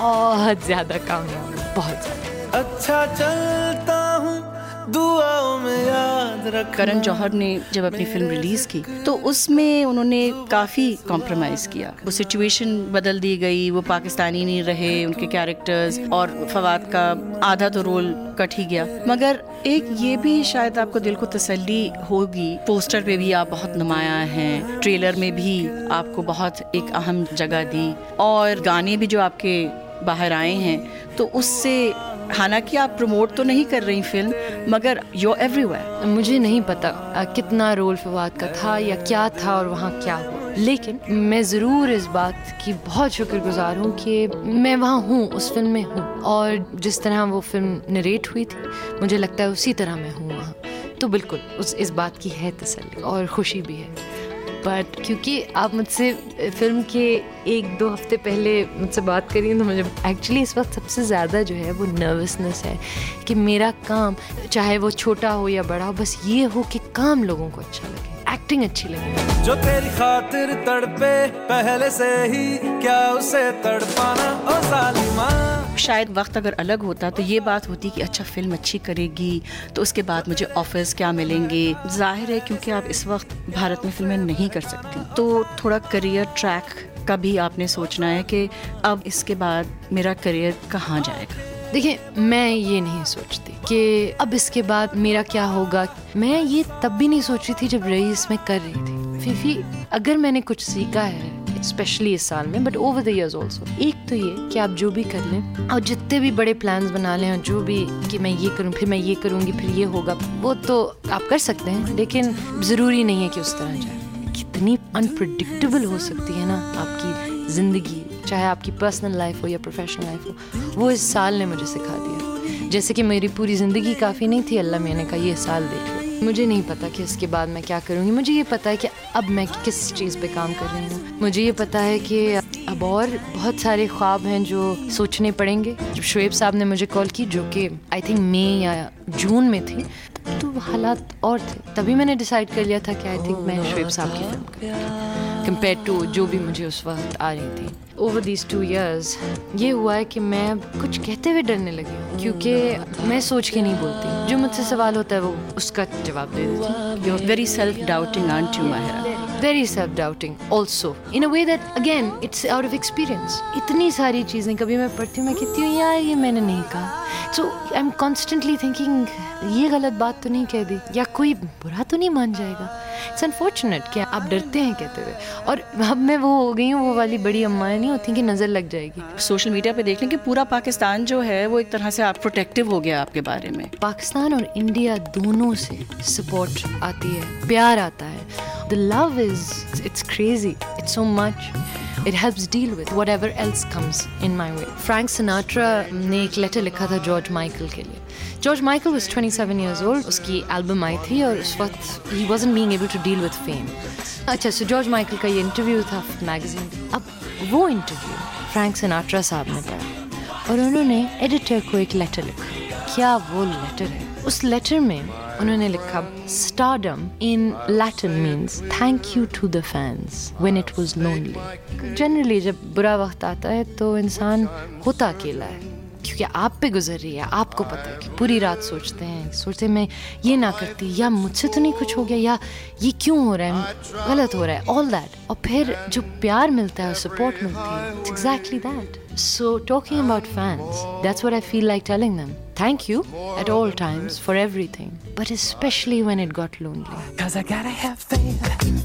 S4: بہت زیادہ کامیاب ہے، بہت زیادہ.
S16: اچھا چلتا ہوں دعاؤں میں یاد رکھ.
S7: کرن جوہر نے جب اپنی فلم ریلیز کی تو اس میں انہوں نے کافی کمپرومائز کیا. وہ سچویشن بدل دی گئی، وہ پاکستانی نہیں رہے ان کے کیریکٹرز، اور فواد کا آدھا تو رول کٹ ہی گیا. مگر ایک یہ بھی شاید آپ کو دل کو تسلی ہوگی، پوسٹر پہ بھی آپ بہت نمایاں ہیں، ٹریلر میں بھی آپ کو بہت ایک اہم جگہ دی، اور گانے بھی جو آپ کے باہر آئے ہیں، تو اس سے حالانکہ آپ پروموٹ تو نہیں کر رہی فلم مگر یو ایوری ویئر.
S4: مجھے نہیں پتا کتنا رول فواد کا تھا یا کیا تھا اور وہاں کیا ہوا، لیکن میں ضرور اس بات کی بہت شکر گزار ہوں کہ میں وہاں ہوں، اس فلم میں ہوں، اور جس طرح وہ فلم نریٹ ہوئی تھی مجھے لگتا ہے اسی طرح میں ہوں وہاں. تو بالکل اس اس بات کی ہے تسلی اور خوشی بھی ہے. بٹ کیونکہ آپ مجھ سے فلم کے ایک دو ہفتے پہلے مجھ سے بات کری تو مجھے ایکچولی اس وقت سب سے زیادہ جو ہے وہ نروسنس ہے کہ میرا کام چاہے وہ چھوٹا ہو یا بڑا ہو بس یہ ہو کہ کام لوگوں کو اچھا لگے, ایکٹنگ اچھی لگے.
S11: جو تیری خاطر تڑپے پہلے سے ہی کیا اسے تڑپانا او ظالمہ.
S7: شاید وقت اگر الگ ہوتا تو یہ بات ہوتی کہ اچھا فلم اچھی کرے گی تو اس کے بعد مجھے آفرز کیا ملیں گے. ظاہر ہے کیونکہ آپ اس وقت بھارت میں فلمیں نہیں کر سکتی تو تھوڑا کریئر ٹریک کا بھی آپ نے سوچنا ہے کہ اب اس کے بعد میرا کریئر کہاں جائے گا.
S4: دیکھیں میں یہ نہیں سوچتی کہ اب اس کے بعد میرا کیا ہوگا. میں یہ تب بھی نہیں سوچ رہی تھی جب رئیس میں کر رہی تھی. فیفی اگر میں نے کچھ سیکھا ہے اسپیشلی اس سال میں but over the years also, ایک تو یہ کہ آپ جو بھی کر لیں اور جتنے بھی بڑے پلانز بنا لیں اور جو بھی کہ میں یہ کروں پھر میں یہ کروں گی پھر یہ ہوگا, وہ تو آپ کر سکتے ہیں لیکن ضروری نہیں ہے کہ اس طرح جائے. کتنی انپریڈکٹیبل ہو سکتی ہے نا آپ کی زندگی, چاہے آپ کی پرسنل لائف ہو یا پروفیشنل لائف ہو, وہ اس سال نے مجھے سکھا دیا. جیسے کہ میری پوری زندگی کافی نہیں تھی, اللہ میں نے کہا یہ سال دیکھ لو. مجھے نہیں پتا کہ اس کے بعد میں کیا کروں گی. مجھے یہ پتا ہے کہ اب میں کس چیز پہ کام کر رہی ہوں. مجھے یہ پتا ہے کہ اب اور بہت سارے خواب ہیں جو سوچنے پڑیں گے. جب شعیب صاحب نے مجھے کال کی جو کہ آئی تھنک مئی یا جون میں تھی تو حالات اور تھے, تبھی میں نے ڈیسائیڈ کر لیا تھا کہ آئی تھنک میں شعیب صاحب کی فلم کروں گی کمپیئر ٹو جو بھی مجھے اس وقت آ رہی تھی. اوور دیز ٹو ایئرز یہ ہوا ہے کہ میں کچھ کہتے ہوئے ڈرنے لگی ہوں کیونکہ میں سوچ کے نہیں بولتی. جو مجھ سے سوال ہوتا ہے وہ اس کا جواب دے دیتی ہوں.
S7: Very self doubting aren't you Mahira.
S4: Very self doubting also in a way that again it's out of experience. اتنی ساری چیزیں کبھی میں پڑھتی ہوں میں کہتی ہوں یار یہ میں نے نہیں کہا. So I am constantly thinking یہ غلط بات تو نہیں کہہ دی یا کوئی برا تو نہیں مان جائے گا. اٹس انفارچونیٹ کہ آپ ڈرتے ہیں کہتے ہوئے. اور اب میں وہ ہو گئی ہوں وہ والی بڑی اماں نہیں ہوتی کہ نظر لگ جائے گی.
S7: سوشل میڈیا پہ دیکھ لیں کہ پورا پاکستان جو ہے وہ ایک طرح سے آپ پروٹیکٹیو ہو گیا آپ کے بارے میں.
S4: پاکستان اور انڈیا دونوں سے سپورٹ آتی ہے, پیار آتا ہے. The love is, it's crazy, it's so much. It helps deal with whatever else comes in my way. Frank Sinatra نے ایک لیٹر لکھا تھا جارج مائیکل کے لیے. George Michael was twenty-seven years old. اس کی البم آئی تھی اور اس وقت he wasn't being able to deal with fame. اچھا سو جارج مائیکل کا یہ انٹرویو تھا میگزین. اب وہ انٹرویو فرینک سناٹرا صاحب نے پڑھا اور انہوں نے ایڈیٹر کو ایک لیٹر لکھا. کیا وہ لیٹر ہے. اس لیٹر میں انہوں نے لکھا stardom in Latin means thank you to the fans when it was lonely. Generally جب برا وقت آتا ہے تو انسان ہوتا اکیلا ہے کیونکہ آپ پہ گزر رہی ہے. آپ کو پتہ ہے کہ پوری رات سوچتے ہیں سوچتے میں یہ نہ کرتی یا مجھ سے تو نہیں کچھ ہو گیا یا یہ کیوں ہو رہا ہے غلط ہو رہا ہے آل دیٹ. اور پھر جو پیار ملتا ہے سپورٹ ملتی ہے it's exactly that. So talking about fans that's what I feel like telling them thank you at all times for everything but especially when it got lonely. Cause I gotta have faith.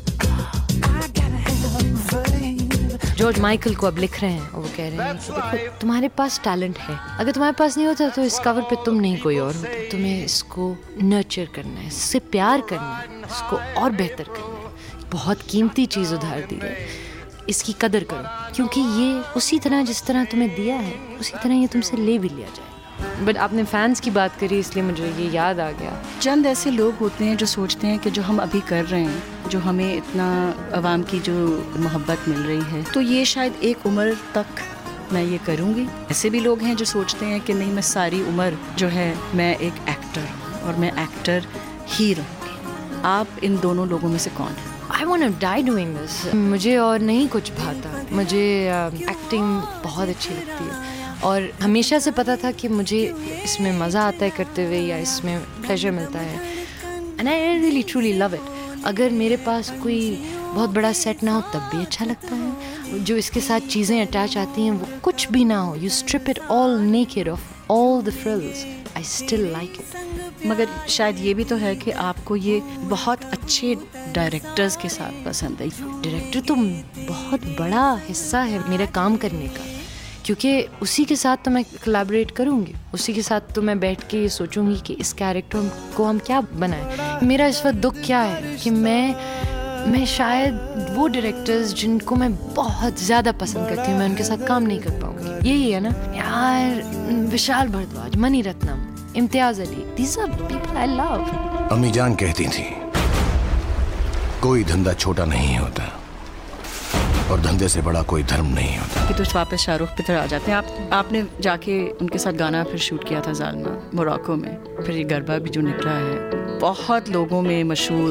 S4: I gotta have faith. George Michael کو اب لکھ رہے ہیں اور وہ کہہ رہے ہیں کہ دیکھو تمہارے پاس ٹیلنٹ ہے, اگر تمہارے پاس نہیں ہوتا تو اس کور پہ تم نہیں کوئی اور ہوتا. تمہیں اس کو نرچر کرنا ہے, اس سے پیار کرنا ہے, اس کو اور بہتر کرنا ہے. بہت قیمتی چیز ادھار دی ہے, اس کی قدر کرو کیونکہ یہ اسی طرح جس طرح تمہیں دیا ہے اسی طرح یہ تم سے لے بھی لیا جائے. بٹ آپ نے فینس کی بات کری اس لیے مجھے یہ یاد آ گیا.
S7: چند ایسے لوگ ہوتے ہیں جو سوچتے ہیں کہ جو ہم ابھی کر رہے ہیں, جو ہمیں اتنا عوام کی جو محبت مل رہی ہے تو یہ شاید ایک عمر تک میں یہ کروں گی. ایسے بھی لوگ ہیں جو سوچتے ہیں کہ نہیں میں ساری عمر جو ہے میں ایک ایکٹر اور میں ایکٹر ہی رہوں گی. آپ ان دونوں لوگوں میں سے کون ہیں؟
S4: I want to die doing this. مجھے اور نہیں کچھ بھاتا. مجھے ایکٹنگ بہت اچھی لگتی ہے اور ہمیشہ سے پتہ تھا کہ مجھے اس میں مزہ آتا ہے کرتے ہوئے یا اس میں پلیجر ملتا ہے. And I really truly love it. اگر میرے پاس کوئی بہت بڑا سیٹ نہ ہو تب بھی اچھا لگتا ہے. جو اس کے ساتھ چیزیں اٹیچ آتی ہیں وہ کچھ بھی نہ ہو, you strip it all naked of all the frills, I still like it.
S7: مگر شاید یہ بھی تو ہے کہ آپ کو یہ بہت اچھے ڈائریکٹرز کے ساتھ پسند ہے.
S4: ڈائریکٹر تو بہت بڑا حصہ ہے میرے کام کرنے کا کیونکہ اسی کے ساتھ تو میں کولیبریٹ کروں گی, اسی کے ساتھ تو میں بیٹھ کے یہ سوچوں گی کہ اس کیریکٹر کو ہم کیا بنائیں. میرا اس وقت دکھ کیا ہے کہ میں میں شاید وہ ڈائریکٹرز جن کو میں بہت زیادہ پسند کرتی ہوں میں ان کے ساتھ کام نہیں کر پاؤں گی. یہی ہے نا یار, وشال بھردواج, منی رتنم, امتیاز علی, these are people I love.
S12: امی جان کہتی تھی کوئی دھندا چھوٹا نہیں ہوتا اور دھندے سے بڑا کوئی دھرم نہیں ہوتا.
S7: کہ تو واپس شاہ رخ پہ آ جاتے ہیں. آپ آپ نے جا کے ان کے ساتھ گانا پھر شوٹ کیا تھا ظالمہ موراکو میں, پھر یہ گربا بھی جو نکلا ہے بہت لوگوں میں مشہور.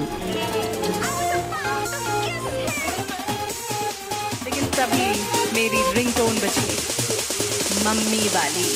S7: لیکن تبھی میری رنگ ٹون بچی ممی والی.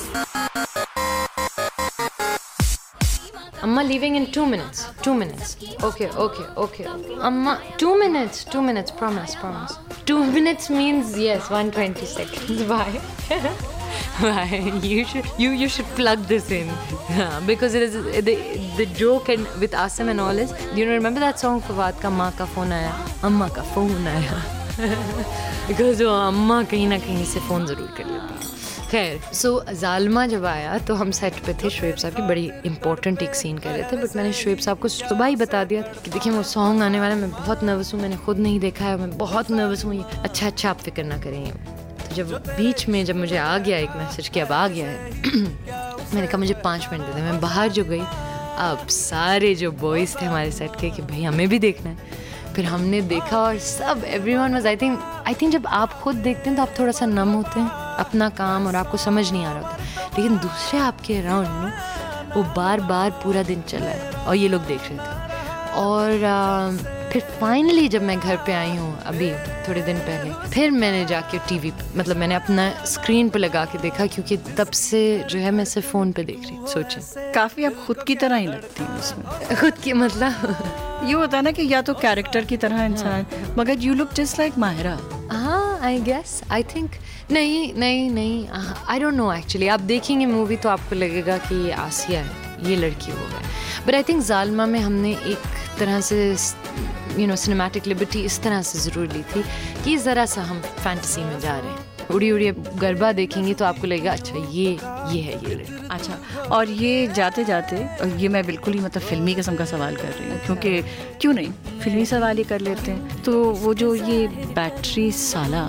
S4: Amma leaving in two minutes. Two minutes. Okay, okay, okay. Amma, two minutes. Two minutes. Promise, promise. Two minutes means yes. One twenty seconds. Bye. Bye. You should you you should plug this in because it is the the joke and with Asim and all is. You know, remember that song Fawad ka maa ka phone aaya, amma ka phone aaya. Because وہ اماں کہیں نہ کہیں سے phone ضرور کر لیتی ہیں. خیر, سو ظالمہ جب آیا تو ہم سیٹ پہ تھے, شعیب صاحب کی بڑی امپورٹنٹ ایک سین کر رہے تھے, بٹ میں نے شعیب صاحب کو صبح ہی بتا دیا کہ دیکھیں وہ سانگ آنے والا ہے, میں بہت نروس ہوں, میں نے خود نہیں دیکھا ہے, میں بہت نروس ہوں. اچھا اچھا آپ فکر نہ کریں. تو جب بیچ میں جب مجھے آ گیا ایک میسج کہ اب آ گیا ہے, میں نے کہا مجھے پانچ منٹ دے دیں. میں باہر جو گئی, اب سارے جو بوائز تھے ہمارے سیٹ کے کہ بھائی ہمیں بھی دیکھنا ہے. پھر ہم نے دیکھا اور سب every one was I think I think جب آپ خود دیکھتے ہیں تو آپ تھوڑا سا نم ہوتے ہیں اپنا کام اور آپ کو سمجھ نہیں آ رہا ہوتا, لیکن دوسرے آپ کے اراؤنڈ نا وہ بار بار پورا دن چلا ہے اور یہ لوگ دیکھ رہے تھے. اور پھر فائنلی جب میں گھر پہ آئی ہوں ابھی تھوڑے دن پہلے, پھر میں نے جا کے ٹی وی پہ مطلب میں نے اپنا اسکرین پہ لگا کے دیکھا, کیونکہ تب سے جو ہے میں صرف فون پہ دیکھ رہی. سوچیں
S7: کافی آپ خود کی طرح ہی لگتی ہیں اس میں.
S4: خود کی مطلب
S7: یہ ہوتا ہے نا کہ یا تو کیریکٹر کی طرح انسان, مگر you look just like Mahira.
S4: ہاں آئی گیس آئی تھنک نہیں نہیں نہیں آئی ڈونٹ نو ایکچولی. آپ دیکھیں گے مووی تو آپ کو لگے گا کہ یہ آسیہ ہے, یہ لڑکی ہو گئے. بٹ آئی تھنک ظالمہ میں ہم نے ایک طرح سے یو نو سنیمیٹک لبرٹی اس طرح سے ضرور لی تھی کہ ذرا سا ہم فینٹیسی میں جا رہے ہیں. اڑی اڑی گربا دیکھیں گے تو آپ کو لگے گا اچھا یہ یہ ہے یہ لڑکی.
S7: اچھا, اور یہ جاتے جاتے یہ میں بالکل ہی مطلب فلمی قسم کا سوال کر رہی ہوں, کیونکہ کیوں نہیں فلمی سوال ہی کر لیتے ہیں. تو وہ جو یہ بیٹری سالہ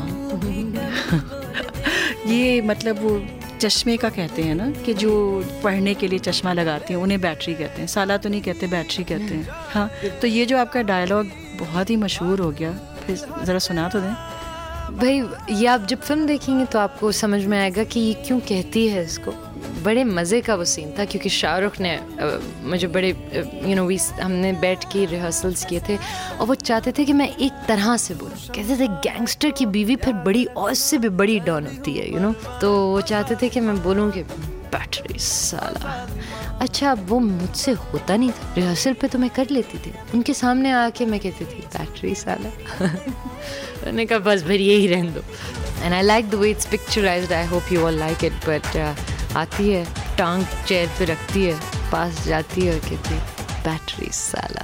S7: یہ مطلب وہ چشمے کا کہتے ہیں نا کہ جو پڑھنے کے لیے چشمہ لگاتے ہیں انہیں بیٹری کہتے ہیں, سالہ تو نہیں کہتے بیٹری کہتے ہیں. ہاں, تو یہ جو آپ کا ڈائلاگ بہت ہی مشہور ہو گیا, پھر ذرا سنا تو دیں.
S4: بھائی یہ آپ جب فلم دیکھیں گے تو آپ کو سمجھ میں آئے گا کہ یہ کیوں کہتی ہے اس کو. بڑے مزے کا وہ سین تھا کیونکہ شاہ رخ نے مجھے بڑے یو نو وی ہم نے بیٹھ کے ریہرسلس کیے تھے اور وہ چاہتے تھے کہ میں ایک طرح سے بولوں. کہتے تھے گینگسٹر کی بیوی پھر بڑی اور اس سے بھی بڑی ڈان ہوتی ہے یو نو, تو وہ چاہتے تھے کہ میں بولوں کہ بیٹری سالہ. اچھا اب وہ مجھ سے ہوتا نہیں تھا, ریہرسل پہ تو میں کر لیتی تھی, ان کے سامنے آ کے میں کہتی تھی بیٹری سالہ. انہوں نے کہا بس پھر یہی رہن دو. And I like the way it's picturised, I hope you all like it. But آتی ہے ٹانگ چیئر پہ رکھتی ہے, پاس جاتی ہے اور کہتی ہے بیٹری سالہ.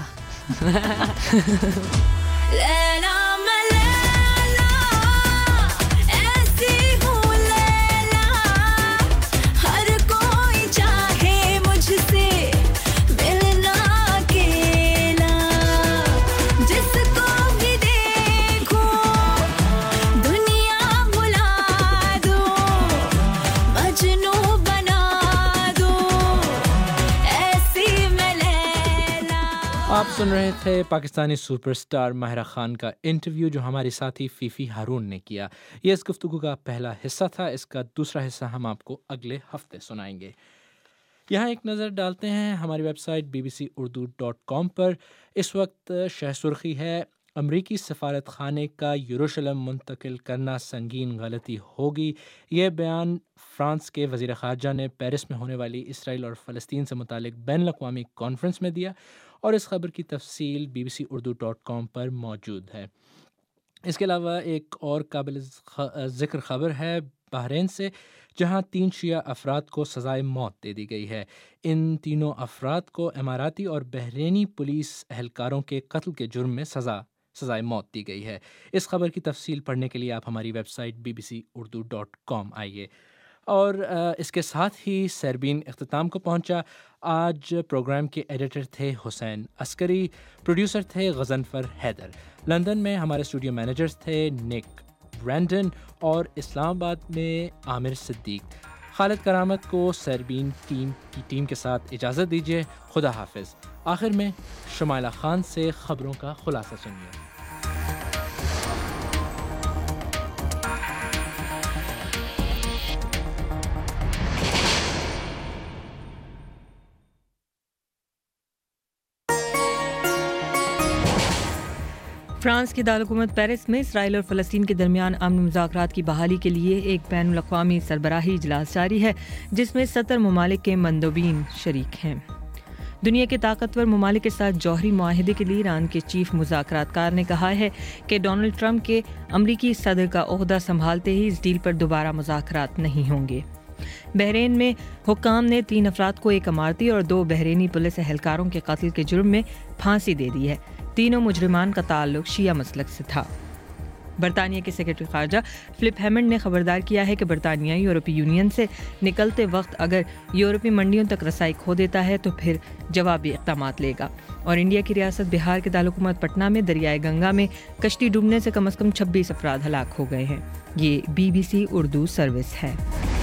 S1: آپ سن رہے تھے پاکستانی سپر سٹار ماہرہ خان کا انٹرویو جو ہماری ساتھی فیفی ہارون نے کیا. یہ اس گفتگو کا پہلا حصہ تھا, اس کا دوسرا حصہ ہم آپ کو اگلے ہفتے سنائیں گے. یہاں ایک نظر ڈالتے ہیں ہماری website B B C Urdu dot com پر. اس وقت شہ سرخی ہے امریکی سفارت خانے کا یروشلم منتقل کرنا سنگین غلطی ہوگی. یہ بیان فرانس کے وزیر خارجہ نے پیرس میں ہونے والی اسرائیل اور فلسطین سے متعلق بین الاقوامی کانفرنس میں دیا, اور اس خبر کی تفصیل B B C Urdu dot com پر موجود ہے. اس کے علاوہ ایک اور قابل ذکر خبر ہے بحرین سے, جہاں تین شیعہ افراد کو سزائے موت دے دی گئی ہے. ان تینوں افراد کو اماراتی اور بحرینی پولیس اہلکاروں کے قتل کے جرم میں سزا سزائے موت دی گئی ہے. اس خبر کی تفصیل پڑھنے کے لیے آپ ہماری website B B C Urdu dot com آئیے. اور اس کے ساتھ ہی سیربین اختتام کو پہنچا. آج پروگرام کے ایڈیٹر تھے حسین عسکری, پروڈیوسر تھے غضنفر حیدر. لندن میں ہمارے اسٹوڈیو مینیجرز تھے نک برینڈن اور اسلام آباد میں عامر صدیق. خالد کرامت کو سربین ٹیم کی ٹیم کے ساتھ اجازت دیجیے. خدا حافظ. آخر میں شمائلہ خان سے خبروں کا خلاصہ سنیے.
S2: فرانس کے دارالحکومت پیرس میں اسرائیل اور فلسطین کے درمیان امن مذاکرات کی بحالی کے لیے ایک بین الاقوامی سربراہی اجلاس جاری ہے جس میں ستر ممالک کے مندوبین شریک ہیں. دنیا کے طاقتور ممالک کے ساتھ جوہری معاہدے کے لیے ایران کے چیف مذاکرات کار نے کہا ہے کہ ڈونلڈ ٹرمپ کے امریکی صدر کا عہدہ سنبھالتے ہی اس ڈیل پر دوبارہ مذاکرات نہیں ہوں گے. بحرین میں حکام نے تین افراد کو ایک اماراتی اور دو بحرینی پولیس اہلکاروں کے قتل کے جرم میں پھانسی دے دی ہے. تینوں مجرمان کا تعلق شیعہ مسلک سے تھا. برطانیہ کے سیکرٹری خارجہ فلپ ہیمنڈ نے خبردار کیا ہے کہ برطانیہ یورپی یونین سے نکلتے وقت اگر یورپی منڈیوں تک رسائی کھو دیتا ہے تو پھر جوابی اقدامات لے گا. اور انڈیا کی ریاست بہار کے دارالحکومت پٹنہ میں دریائے گنگا میں کشتی ڈوبنے سے کم از کم چھبیس افراد ہلاک ہو گئے ہیں. یہ B B C Urdu service ہے.